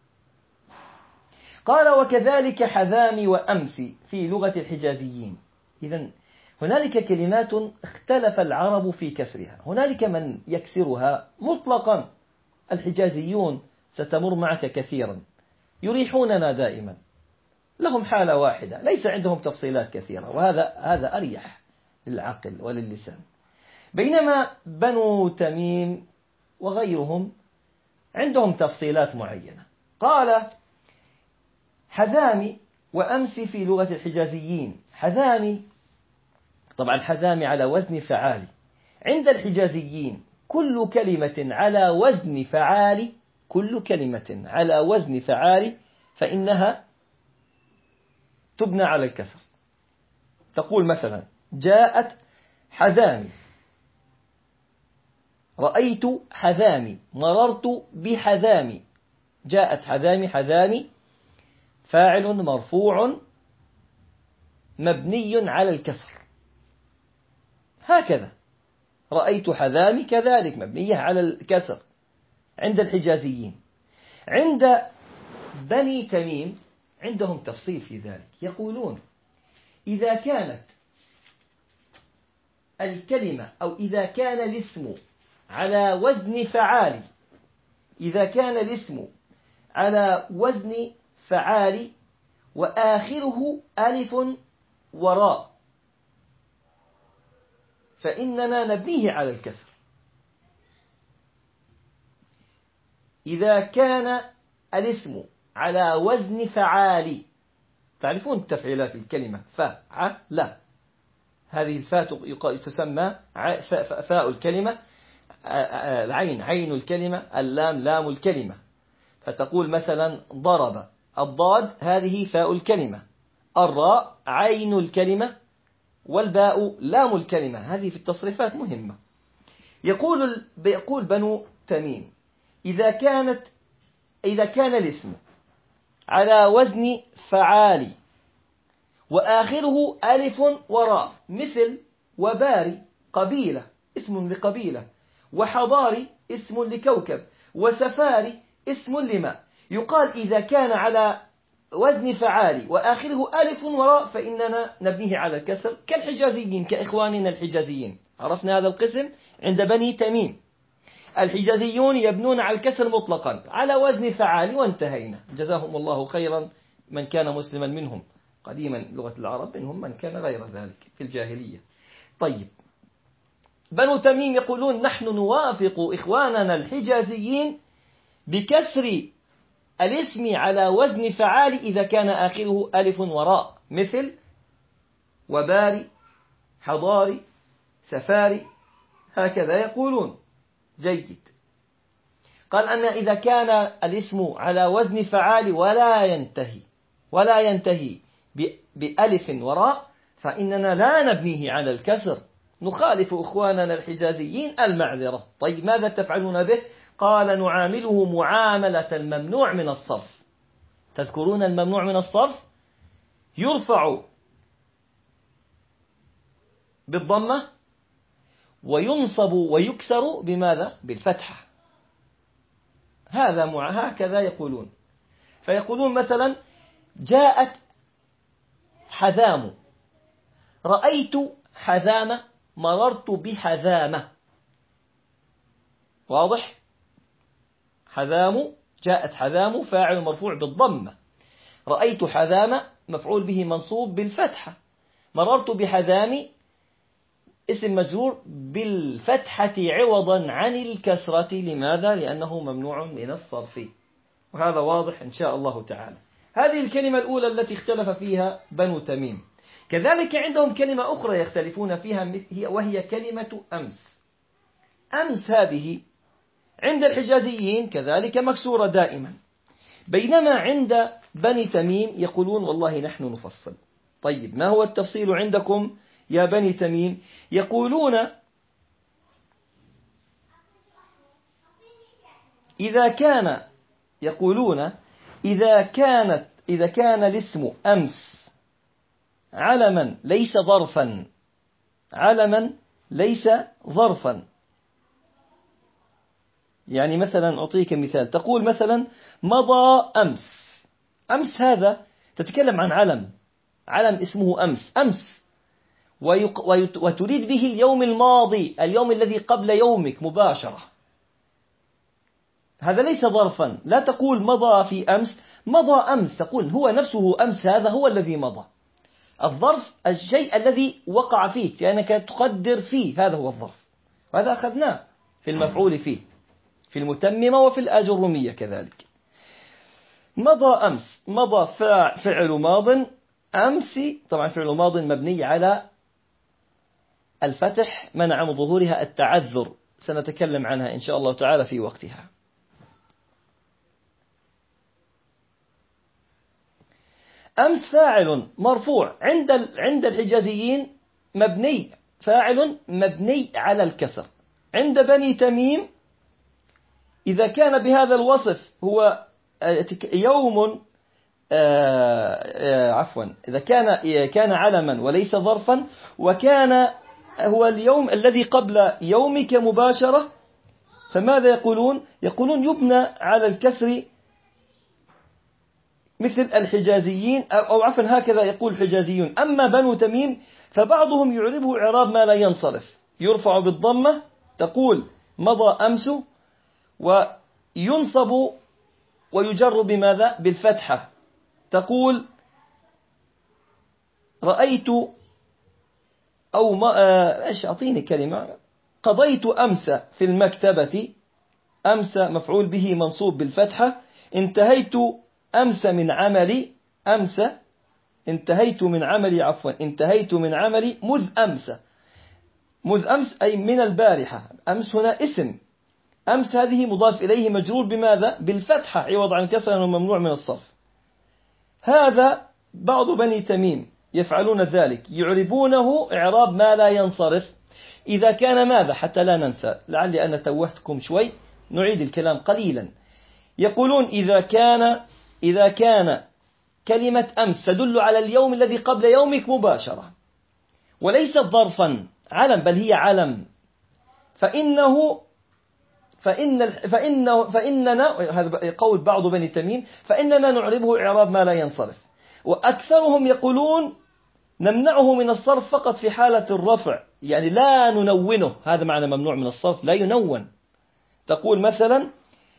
قال وكذلك حذام وأمس في لغة الحجازيين. إذن هنالك كلمات اختلف العرب في كسرها، هنالك من يكسرها مطلقا. الحجازيون ستمر معك كثيرا، يريحوننا دائما، لهم حالة واحدة، ليس عندهم تفصيلات كثيرة، وهذا أريح للعقل وللسان. بينما بنو تميم وغيرهم عندهم تفصيلات معينة. قال حذامي وأمس في لغة الحجازيين. حذامي، طبعا حذامي على وزن فعالي. عند الحجازيين كل كلمة على وزن فعالي، كل كلمة على وزن فعالي فإنها تبنى على الكسر. تقول مثلا جاءت حذامي، رأيت حذامي، مررت بحذامي. جاءت حذامي، حذامي فاعل مرفوع مبني على الكسر. هكذا رأيت حذامي كذلك مبنية على الكسر عند الحجازيين. عند بني تميم عندهم تفصيل في ذلك، يقولون إذا كانت الكلمة أو إذا كان الاسم على وزن فعال، إذا كان الاسم على وزن فعال وآخره ألف وراء فإننا نبنيه على الكسر. إذا كان الاسم على وزن فعال، تعرفون التفعيلات الكلمة فعل، هذه الفاء تسمى فاء الكلمة، العين عين الكلمة، اللام لام الكلمة. فتقول مثلا ضرب، الضاد هذه فاء الكلمة، الراء عين الكلمة، والباء لام الكلمة. هذه في التصريفات مهمة. يقول بنو تميم إذا كان الاسم على وزن فعال وآخره ألف وراء، مثل وباري قبيلة اسم لقبيلة، وحضاري اسم لكوكب، وسفاري اسم لماء. يقال إذا كان على وزن فعال وآخره ألف وراء فإننا نبنيه على الكسر كالحجازيين، كإخواننا الحجازيين. عرفنا هذا القسم عند بني تميم. الحجازيون يبنون على الكسر مطلقا على وزن فعال، وانتهينا. جزاهم الله خيرا من كان مسلما منهم قديما، لغة العرب منهم من كان غير ذلك في الجاهلية. طيب، بنو تميم يقولون نحن نوافق إخواننا الحجازيين بكسر الاسم على وزن فعال إذا كان آخره ألف وراء، مثل وباري حضاري سفاري، هكذا يقولون. جيد. قال أن إذا كان الاسم على وزن فعال ولا ينتهي بألف وراء فإننا لا نبنيه على الكسر، نخالف إخواننا الحجازيين المعذرة. طيب ماذا تفعلون به؟ قال نعامله معاملة الممنوع من الصرف. تذكرون الممنوع من الصرف يرفع بالضمة وينصب ويكسر بماذا؟ بالفتحة. هكذا يقولون. فيقولون مثلا جاءت حذام، رأيت حذامة، مررت بحذامة. واضح؟ حذام، جاءت حذام فاعل مرفوع بالضمة، رأيت حذامة مفعول به منصوب بالفتحة، مررت بحذام اسم مجرور بالفتحة عوضا عن الكسرة. لماذا؟ لأنه ممنوع من الصرف. وهذا واضح إن شاء الله تعالى. هذه الكلمة الأولى التي اختلف فيها بنو تميم. كذلك عندهم كلمة أخرى يختلفون فيها وهي كلمة أمس. أمس هذه عند الحجازيين كذلك مكسورة دائما، بينما عند بني تميم يقولون والله نحن نفصل. طيب ما هو التفصيل عندكم يا بني تميم؟ يقولون إذا كان الاسم أمس علما ليس ظرفا، يعني مثلا أعطيك مثال، تقول مثلا مضى أمس. أمس هذا تتكلم عن علم اسمه أمس وتريد به اليوم الماضي، اليوم الذي قبل يومك مباشرة. هذا ليس ظرفا، لا تقول مضى في أمس، مضى أمس، تقول هو نفسه أمس، هذا هو الذي مضى. الظرف الشيء الذي وقع فيه لأنك تقدر فيه، هذا هو الظرف. وهذا أخذناه في المفعول فيه، في المتممة وفي الآجرمية كذلك. مضى أمس، مضى فعل ماض، أمس طبعا فعل ماض مبني على الفتح منع من ظهورها التعذر، سنتكلم عنها إن شاء الله تعالى في وقتها. أمس فاعل مرفوع عند الحجازيين مبني، فاعل مبني على الكسر. عند بني تميم إذا كان بهذا الوصف هو يوم إذا كان علما وليس ظرفا، وكان هو اليوم الذي قبل يومك مباشرة، فماذا يقولون؟ يقولون يبنى على الكسر مثل الحجازيين، أو هكذا يقول الحجازيون. أما بنو تميم فبعضهم يعربه إعراب ما لا ينصرف، يرفع بالضمة، تقول مضى أمس، وينصب ويجر بماذا؟ بالفتحة، تقول رأيت أو أعطيني كلمة، قضيت أمس في المكتبة، أمس مفعول به منصوب بالفتحة. انتهيت أمس من عملي، انتهيت من عملي مذ أمس أي من البارحة. أمس هنا اسم، أمس هذه مضاف إليه مجرور بماذا؟ بالفتحة عوض عن كسر وممنوع من الصرف. هذا بعض بني تميم يفعلون ذلك، يعربونه إعراب ما لا ينصرف. إذا كان ماذا؟ حتى لا ننسى، لعلي أنا توهتكم شوي، نعيد الكلام قليلا. يقولون إذا كان كلمة أمس تدل على اليوم الذي قبل يومك مباشرة وليست ظرفا علم، بل هي علم، فإننا هذا قول بعض بني تميم، فإننا نعربه إعراب ما لا ينصرف. وأكثرهم يقولون نمنعه من الصرف فقط في حالة الرفع، يعني لا ننونه، هذا معنى ممنوع من الصرف، لا ينون. تقول مثلا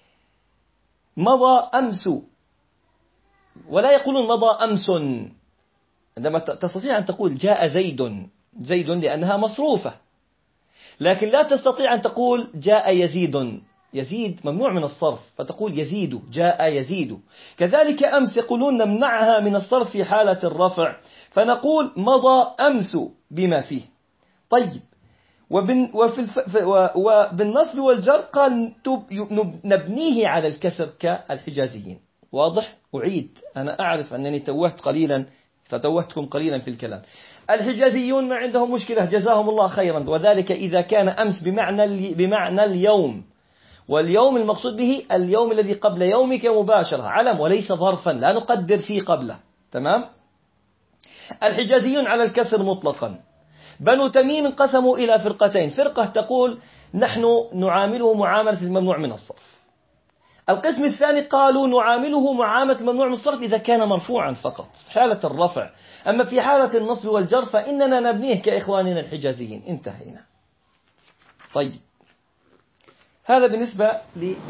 مضى أمس، ولا يقولون مضى أمس. عندما تستطيع أن تقول جاء زيد لأنها مصروفة، لكن لا تستطيع أن تقول جاء يزيد ممنوع من الصرف، فتقول يزيد، جاء يزيد. كذلك أمس يقولون نمنعها من الصرف في حالة الرفع، فنقول مضى أمس بما فيه. طيب، وبالنصب والجر قال نبنيه على الكسر كالحجازيين. واضح؟ أعيد، أنا أعرف أنني فتوهتكم قليلا في الكلام. الحجازيون ما عندهم مشكلة جزاهم الله خيرا، وذلك إذا كان أمس بمعنى اليوم، واليوم المقصود به اليوم الذي قبل يومك مباشرة، علم وليس ظرفا لا نقدر فيه قبله. تمام؟ الحجازيون على الكسر مطلقا. بنو تميم انقسموا إلى فرقتين، فرقة تقول نحن نعامله معاملة الممنوع من الصرف. القسم الثاني قالوا نعامله معاملة الممنوع من الصرف إذا كان مرفوعا فقط في حالة الرفع، أما في حالة النصب والجر فإننا نبنيه كإخواننا الحجازيين. انتهينا. طيب، هذا بالنسبة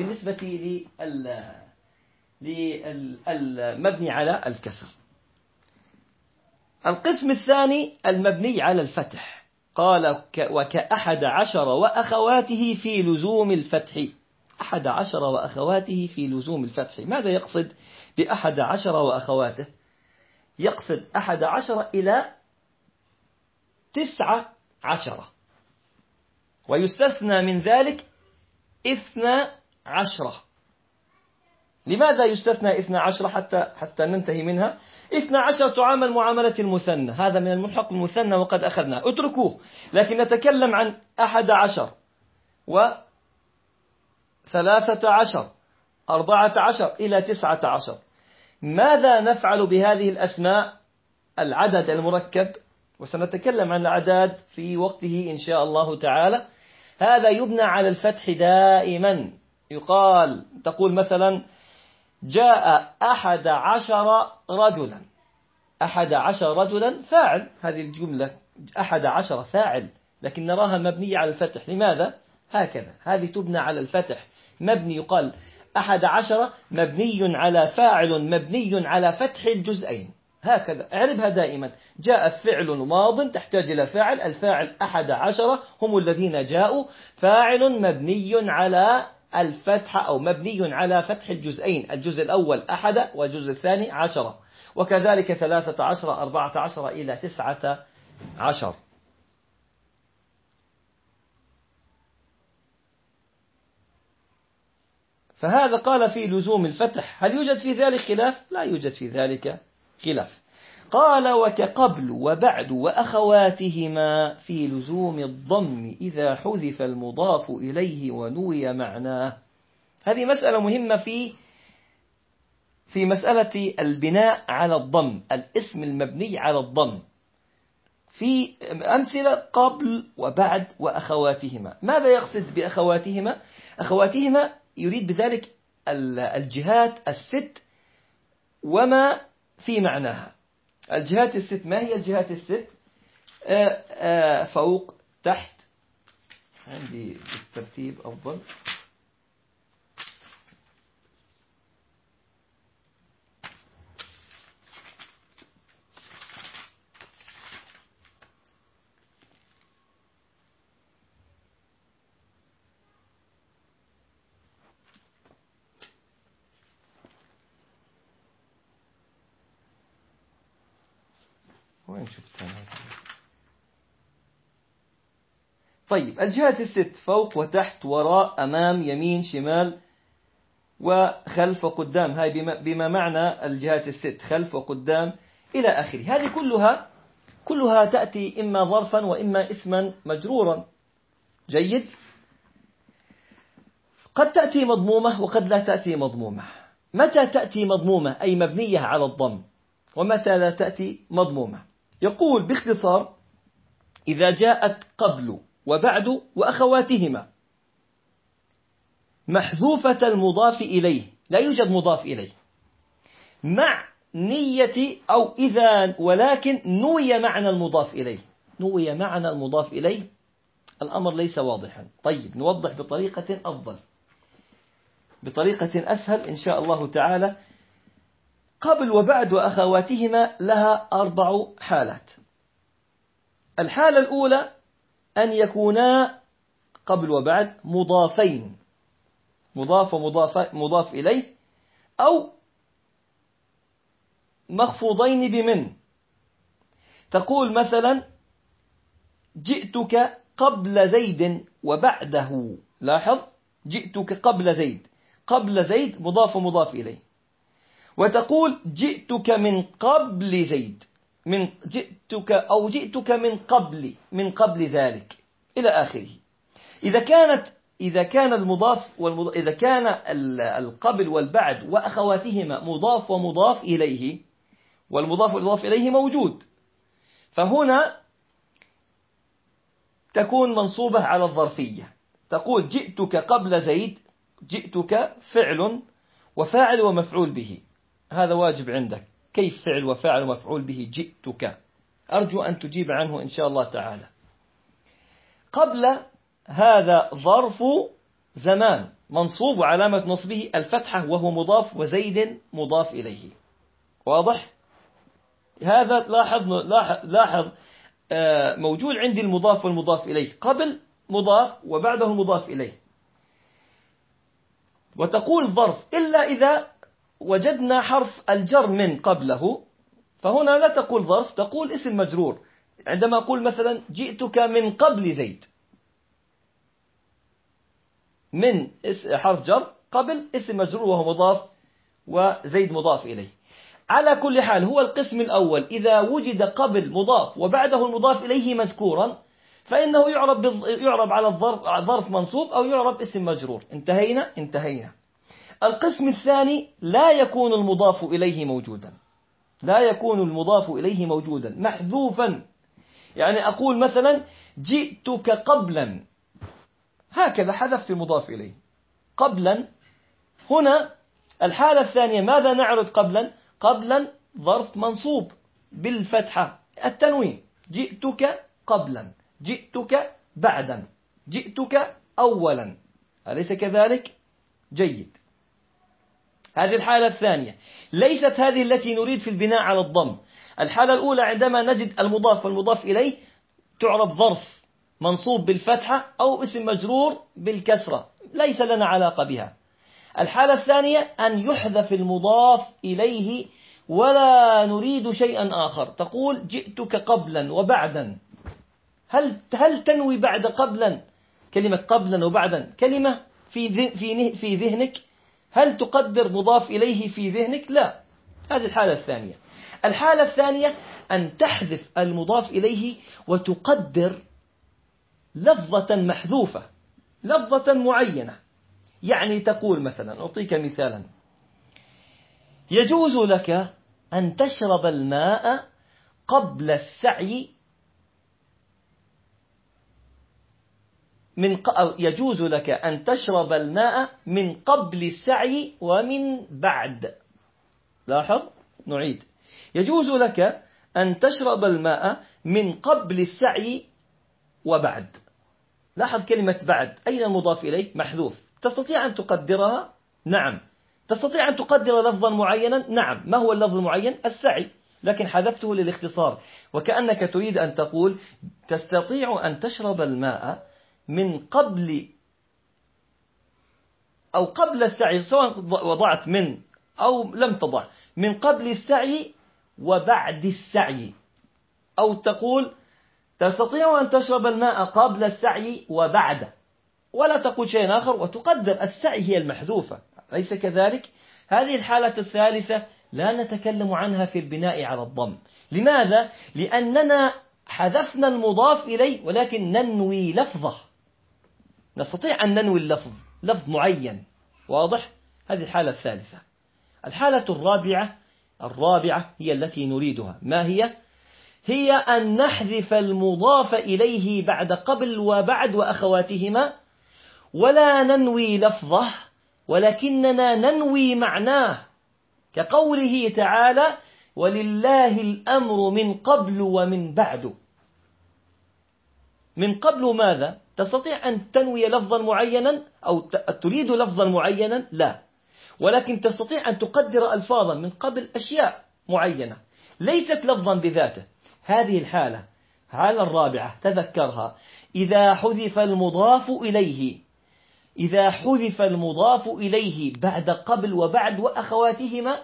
للمبني على الكسر. القسم الثاني المبني على الفتح، قال وكأحد عشر وأخواته في لزوم الفتح. 11 وأخواته في لزوم الفتح، ماذا يقصد ب11 وأخواته؟ يقصد 11 إلى 19، ويستثنى من ذلك 12. لماذا يستثنى 12 حتى ننتهي منها؟ 12 تعامل معاملة المثنى، هذا من الملحق المثنى وقد أخذناه، اتركوه. لكن نتكلم عن 11 و13 14 إلى 19. ماذا نفعل بهذه الأسماء؟ العدد المركب، وسنتكلم عن الأعداد في وقته إن شاء الله تعالى. هذا يبنى على الفتح دائما. تقول مثلا جاء 11 رجلا. 11 رجلا فاعل، هذه الجملة 11 فاعل، لكن نراها مبنية على الفتح. لماذا؟ هكذا، هذه تبنى على الفتح، مبني، يقال 11 مبني على فاعل مبني على فتح الجزئين. هكذا اعربها دائما. جاء فعل ماض تحتاج إلى فاعل، الفاعل 11 هم الذين جاءوا، فاعل مبني على الفتح أو مبني على فتح الجزئين، الجزء الأول 1 والجزء الثاني 10، وكذلك 13 14 إلى 19. فهذا قال في لزوم الفتح. هل يوجد في ذلك خلاف؟ لا يوجد في ذلك خلاف. قال وكقبل وبعد وأخواتهما في لزوم الضم إذا حذف المضاف إليه ونوي معناه. هذه مسألة مهمة في مسألة البناء على الضم، الاسم المبني على الضم. في أمثلة قبل وبعد وأخواتهما. ماذا يقصد بأخواتهما؟ أخواتهما يريد بذلك الجهات الست وما في معناها. الجهات الست، ما هي الجهات الست؟ فوق، تحت، عندي الترتيب أفضل. وين شفتها؟ طيب، الجهات الست فوق وتحت وراء أمام يمين شمال وخلف وقدام، هاي بما معنى الجهات الست، خلف وقدام إلى آخره. هذه كلها تأتي إما ظرفا وإما اسما مجرورا. جيد. قد تأتي مضمومة وقد لا تأتي مضمومة. متى تأتي مضمومة أي مبنية على الضم، ومتى لا تأتي مضمومة؟ يقول باختصار: إذا جاءت قبل وبعد وأخواتهما محذوفة المضاف إليه، لا يوجد مضاف إليه، مع نية أو إذا ولكن نوي معنى المضاف إليه. نوي معنى المضاف إليه، الأمر ليس واضحا. طيب، نوضح بطريقة أفضل، بطريقة أسهل إن شاء الله تعالى. قبل وبعد وأخواتهما لها 4 حالات. الحالة الأولى أن يكونا قبل وبعد مضافين، مضاف ومضاف إليه، أو مخفوضين بمن. تقول مثلا: جئتك قبل زيد وبعده. لاحظ، جئتك قبل زيد، قبل زيد مضاف ومضاف إليه. وتقول جئتك من قبل زيد، من جئتك أو جئتك من قبل ذلك إلى آخره. إذا كان المضاف إذا كان القبل والبعد وأخواتهما مضاف ومضاف إليه، والمضاف والمضاف إليه موجود، فهنا تكون منصوبة على الظرفية. تقول جئتك قبل زيد، جئتك فعل وفاعل ومفعول به، هذا واجب عندك. كيف فعل وفاعل ومفعول به جئتك؟ أرجو أن تجيب عنه إن شاء الله تعالى. قبل هذا ظرف زمان منصوب وعلامة نصبه الفتحة وهو مضاف، وزيد مضاف إليه. واضح؟ هذا لاحظ موجود عندي المضاف والمضاف إليه، قبل مضاف وبعده مضاف إليه. وتقول ظرف إلا إذا وجدنا حرف الجر من قبله، فهنا لا تقول ظرف، تقول اسم مجرور. عندما أقول مثلا جئتك من قبل زيد، من حرف جر، قبل اسم مجرور وهو مضاف، وزيد مضاف إليه. على كل حال هو القسم الأول إذا وجد قبل مضاف وبعده المضاف إليه مذكورا فإنه يعرب على ظرف منصوب أو يعرب اسم مجرور. انتهينا. القسم الثاني لا يكون المضاف إليه موجودا، لا يكون المضاف إليه موجودا، محذوفا. يعني أقول مثلا جئتك قبلا، هكذا حذفت المضاف إليه قبلا. هنا الحالة الثانية ماذا نعرض قبلا؟ قبلا ظرف منصوب بالفتحة التنوين، جئتك قبلا، جئتك بعدا، جئتك أولا، أليس كذلك؟ جيد. هذه الحالة الثانية، ليست هذه التي نريد في البناء على الضم. الحالة الأولى عندما نجد المضاف والمضاف إليه تعرب ظرف منصوب بالفتحة أو اسم مجرور بالكسرة، ليس لنا علاقة بها. الحالة الثانية أن يحذف المضاف إليه ولا نريد شيئا آخر، تقول جئتك قبلا وبعدا. هل تنوي بعد قبلا كلمة قبلا وبعدا كلمة في ذهنك؟ هل تقدر مضاف إليه في ذهنك؟ لا. هذه الحالة الثانية. الحالة الثانية أن تحذف المضاف إليه وتقدر لفظة محذوفة، لفظة معينة. يعني تقول مثلا، أعطيك مثالا، يجوز لك أن تشرب الماء قبل السعي يجوز لك أن تشرب الماء من قبل السعي ومن بعد. لاحظ، نعيد، يجوز لك أن تشرب الماء من قبل السعي وبعد. لاحظ كلمة بعد، أين المضاف إليه؟ محذوف. تستطيع أن تقدرها؟ نعم. تستطيع أن تقدر لفظا معينا؟ نعم. ما هو اللفظ المعين؟ السعي، لكن حذفته للاختصار. وكأنك تريد أن تقول تستطيع أن تشرب الماء من قبل أو قبل السعي، سواء وضعت من أو لم تضع، من قبل السعي وبعد السعي. أو تقول تستطيع أن تشرب الماء قبل السعي وبعده، ولا تقول شيء آخر، وتقدر السعي هي المحذوفة، ليس كذلك؟ هذه الحالة الثالثة لا نتكلم عنها في البناء على الضم. لماذا؟ لأننا حذفنا المضاف إليه ولكن ننوي لفظه، نستطيع أن ننوي اللفظ، لفظ معين. واضح؟ هذه الحالة الثالثة. الحالة الرابعة هي التي نريدها. ما هي؟ هي أن نحذف المضاف إليه بعد قبل وبعد وأخواتهما، ولا ننوي لفظه ولكننا ننوي معناه، كقوله تعالى ولله الأمر من قبل ومن بعد. من قبل ماذا؟ تستطيع أن تنوي لفظا معينا أو تريد لفظا معينا؟ لا، ولكن تستطيع أن تقدر ألفاظا من قبل أشياء معينة ليست لفظا بذاته. هذه الحالة الرابعة تذكرها، إذا حذف المضاف إليه بعد قبل وبعد وأخواتهما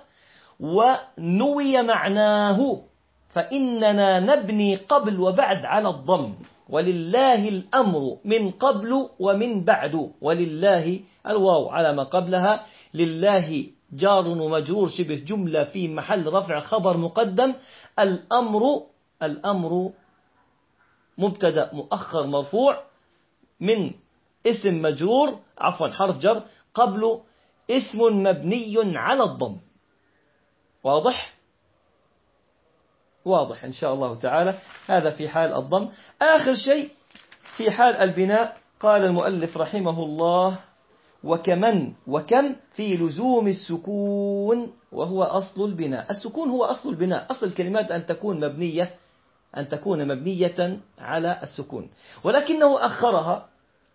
ونوي معناه، فإننا نبني قبل وبعد على الضم. ولله الأمر من قبل ومن بعد. ولله الواو على ما قبلها، لله جار ومجرور شبه جملة في محل رفع خبر مقدم. الأمر مبتدأ مؤخر مرفوع من اسم مجرور حرف جر قبل اسم مبني على الضم. واضح إن شاء الله تعالى. هذا في حال الضم. آخر شيء في حال البناء قال المؤلف رحمه الله: وكم في لزوم السكون وهو أصل البناء. السكون هو أصل البناء. أصل الكلمات أن تكون مبنية على السكون، ولكنه أخرها.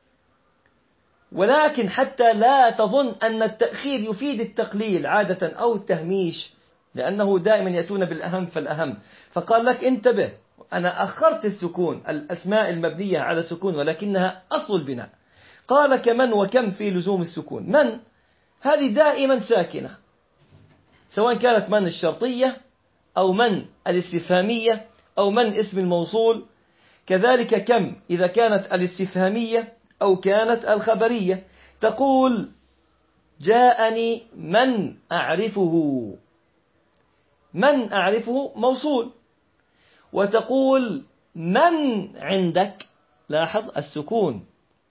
ولكن حتى لا تظن أن التأخير يفيد التقليل عادة أو التهميش، لأنه دائما يأتون بالأهم فالأهم. فقال لك انتبه، أنا أخرت السكون، الأسماء المبنية على السكون، ولكنها أصل البناء. قال كمن وكم في لزوم السكون. من هذه دائما ساكنة، سواء كانت من الشرطية أو من الاستفهامية أو من اسم الموصول. كذلك كم إذا كانت الاستفهامية أو كانت الخبرية. تقول جاءني من أعرفه، من أعرفه موصول. وتقول من عندك، لاحظ السكون.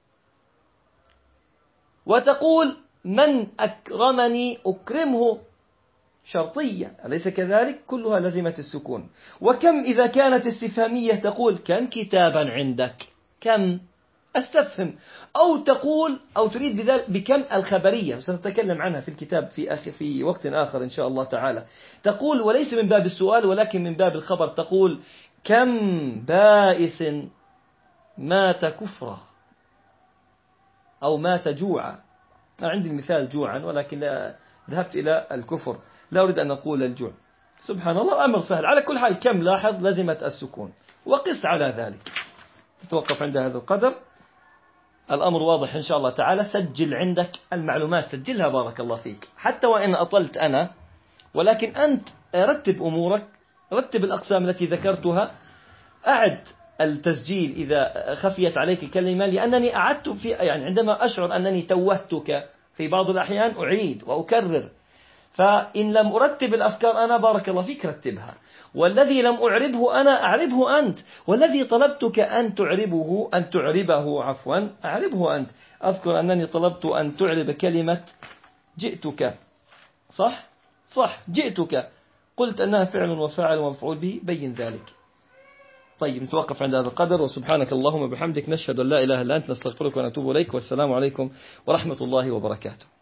وتقول من أكرمني أكرمه، شرطية، أليس كذلك؟ كلها لزمة السكون. وكم إذا كانت استفهامية، تقول كم كتابا عندك، كم أستفهم. أو تريد بذلك بكم الخبرية، سنتكلم عنها في الكتاب في وقت آخر إن شاء الله تعالى. تقول وليس من باب السؤال ولكن من باب الخبر. تقول كم بائس مات كفرا أو مات جوعا. عندي المثال جوعا، ولكن ذهبت إلى الكفر، لا أريد أن أقول الجوع. سبحان الله، الأمر سهل. على كل حال كم لاحظ لزمت السكون، وقس على ذلك. نتوقف عند هذا القدر. الأمر واضح إن شاء الله تعالى. سجل عندك المعلومات، سجلها بارك الله فيك، حتى وإن أطلت أنا، ولكن أنت رتب أمورك، رتب الأقسام التي ذكرتها. أعد التسجيل إذا خفيت عليك كلمة، لأنني أعدت عندما أشعر أنني توهتك في بعض الأحيان أعيد وأكرر. فإن لم أرتب الأفكار أنا بارك الله فيك رتبها، والذي لم أعربه أنا أعربه أنت، والذي طلبتك أن تعربه أعربه أنت. أذكر أنني طلبت أن تعرب كلمة جئتك، صح جئتك، قلت أنها فعل وفاعل ومفعول به، بين ذلك. طيب نتوقف عند هذا القدر، وسبحانك اللهم وبحمدك، نشهد أن لا إله إلا أنت، نستغفرك ونتوب إليك، والسلام عليكم ورحمة الله وبركاته.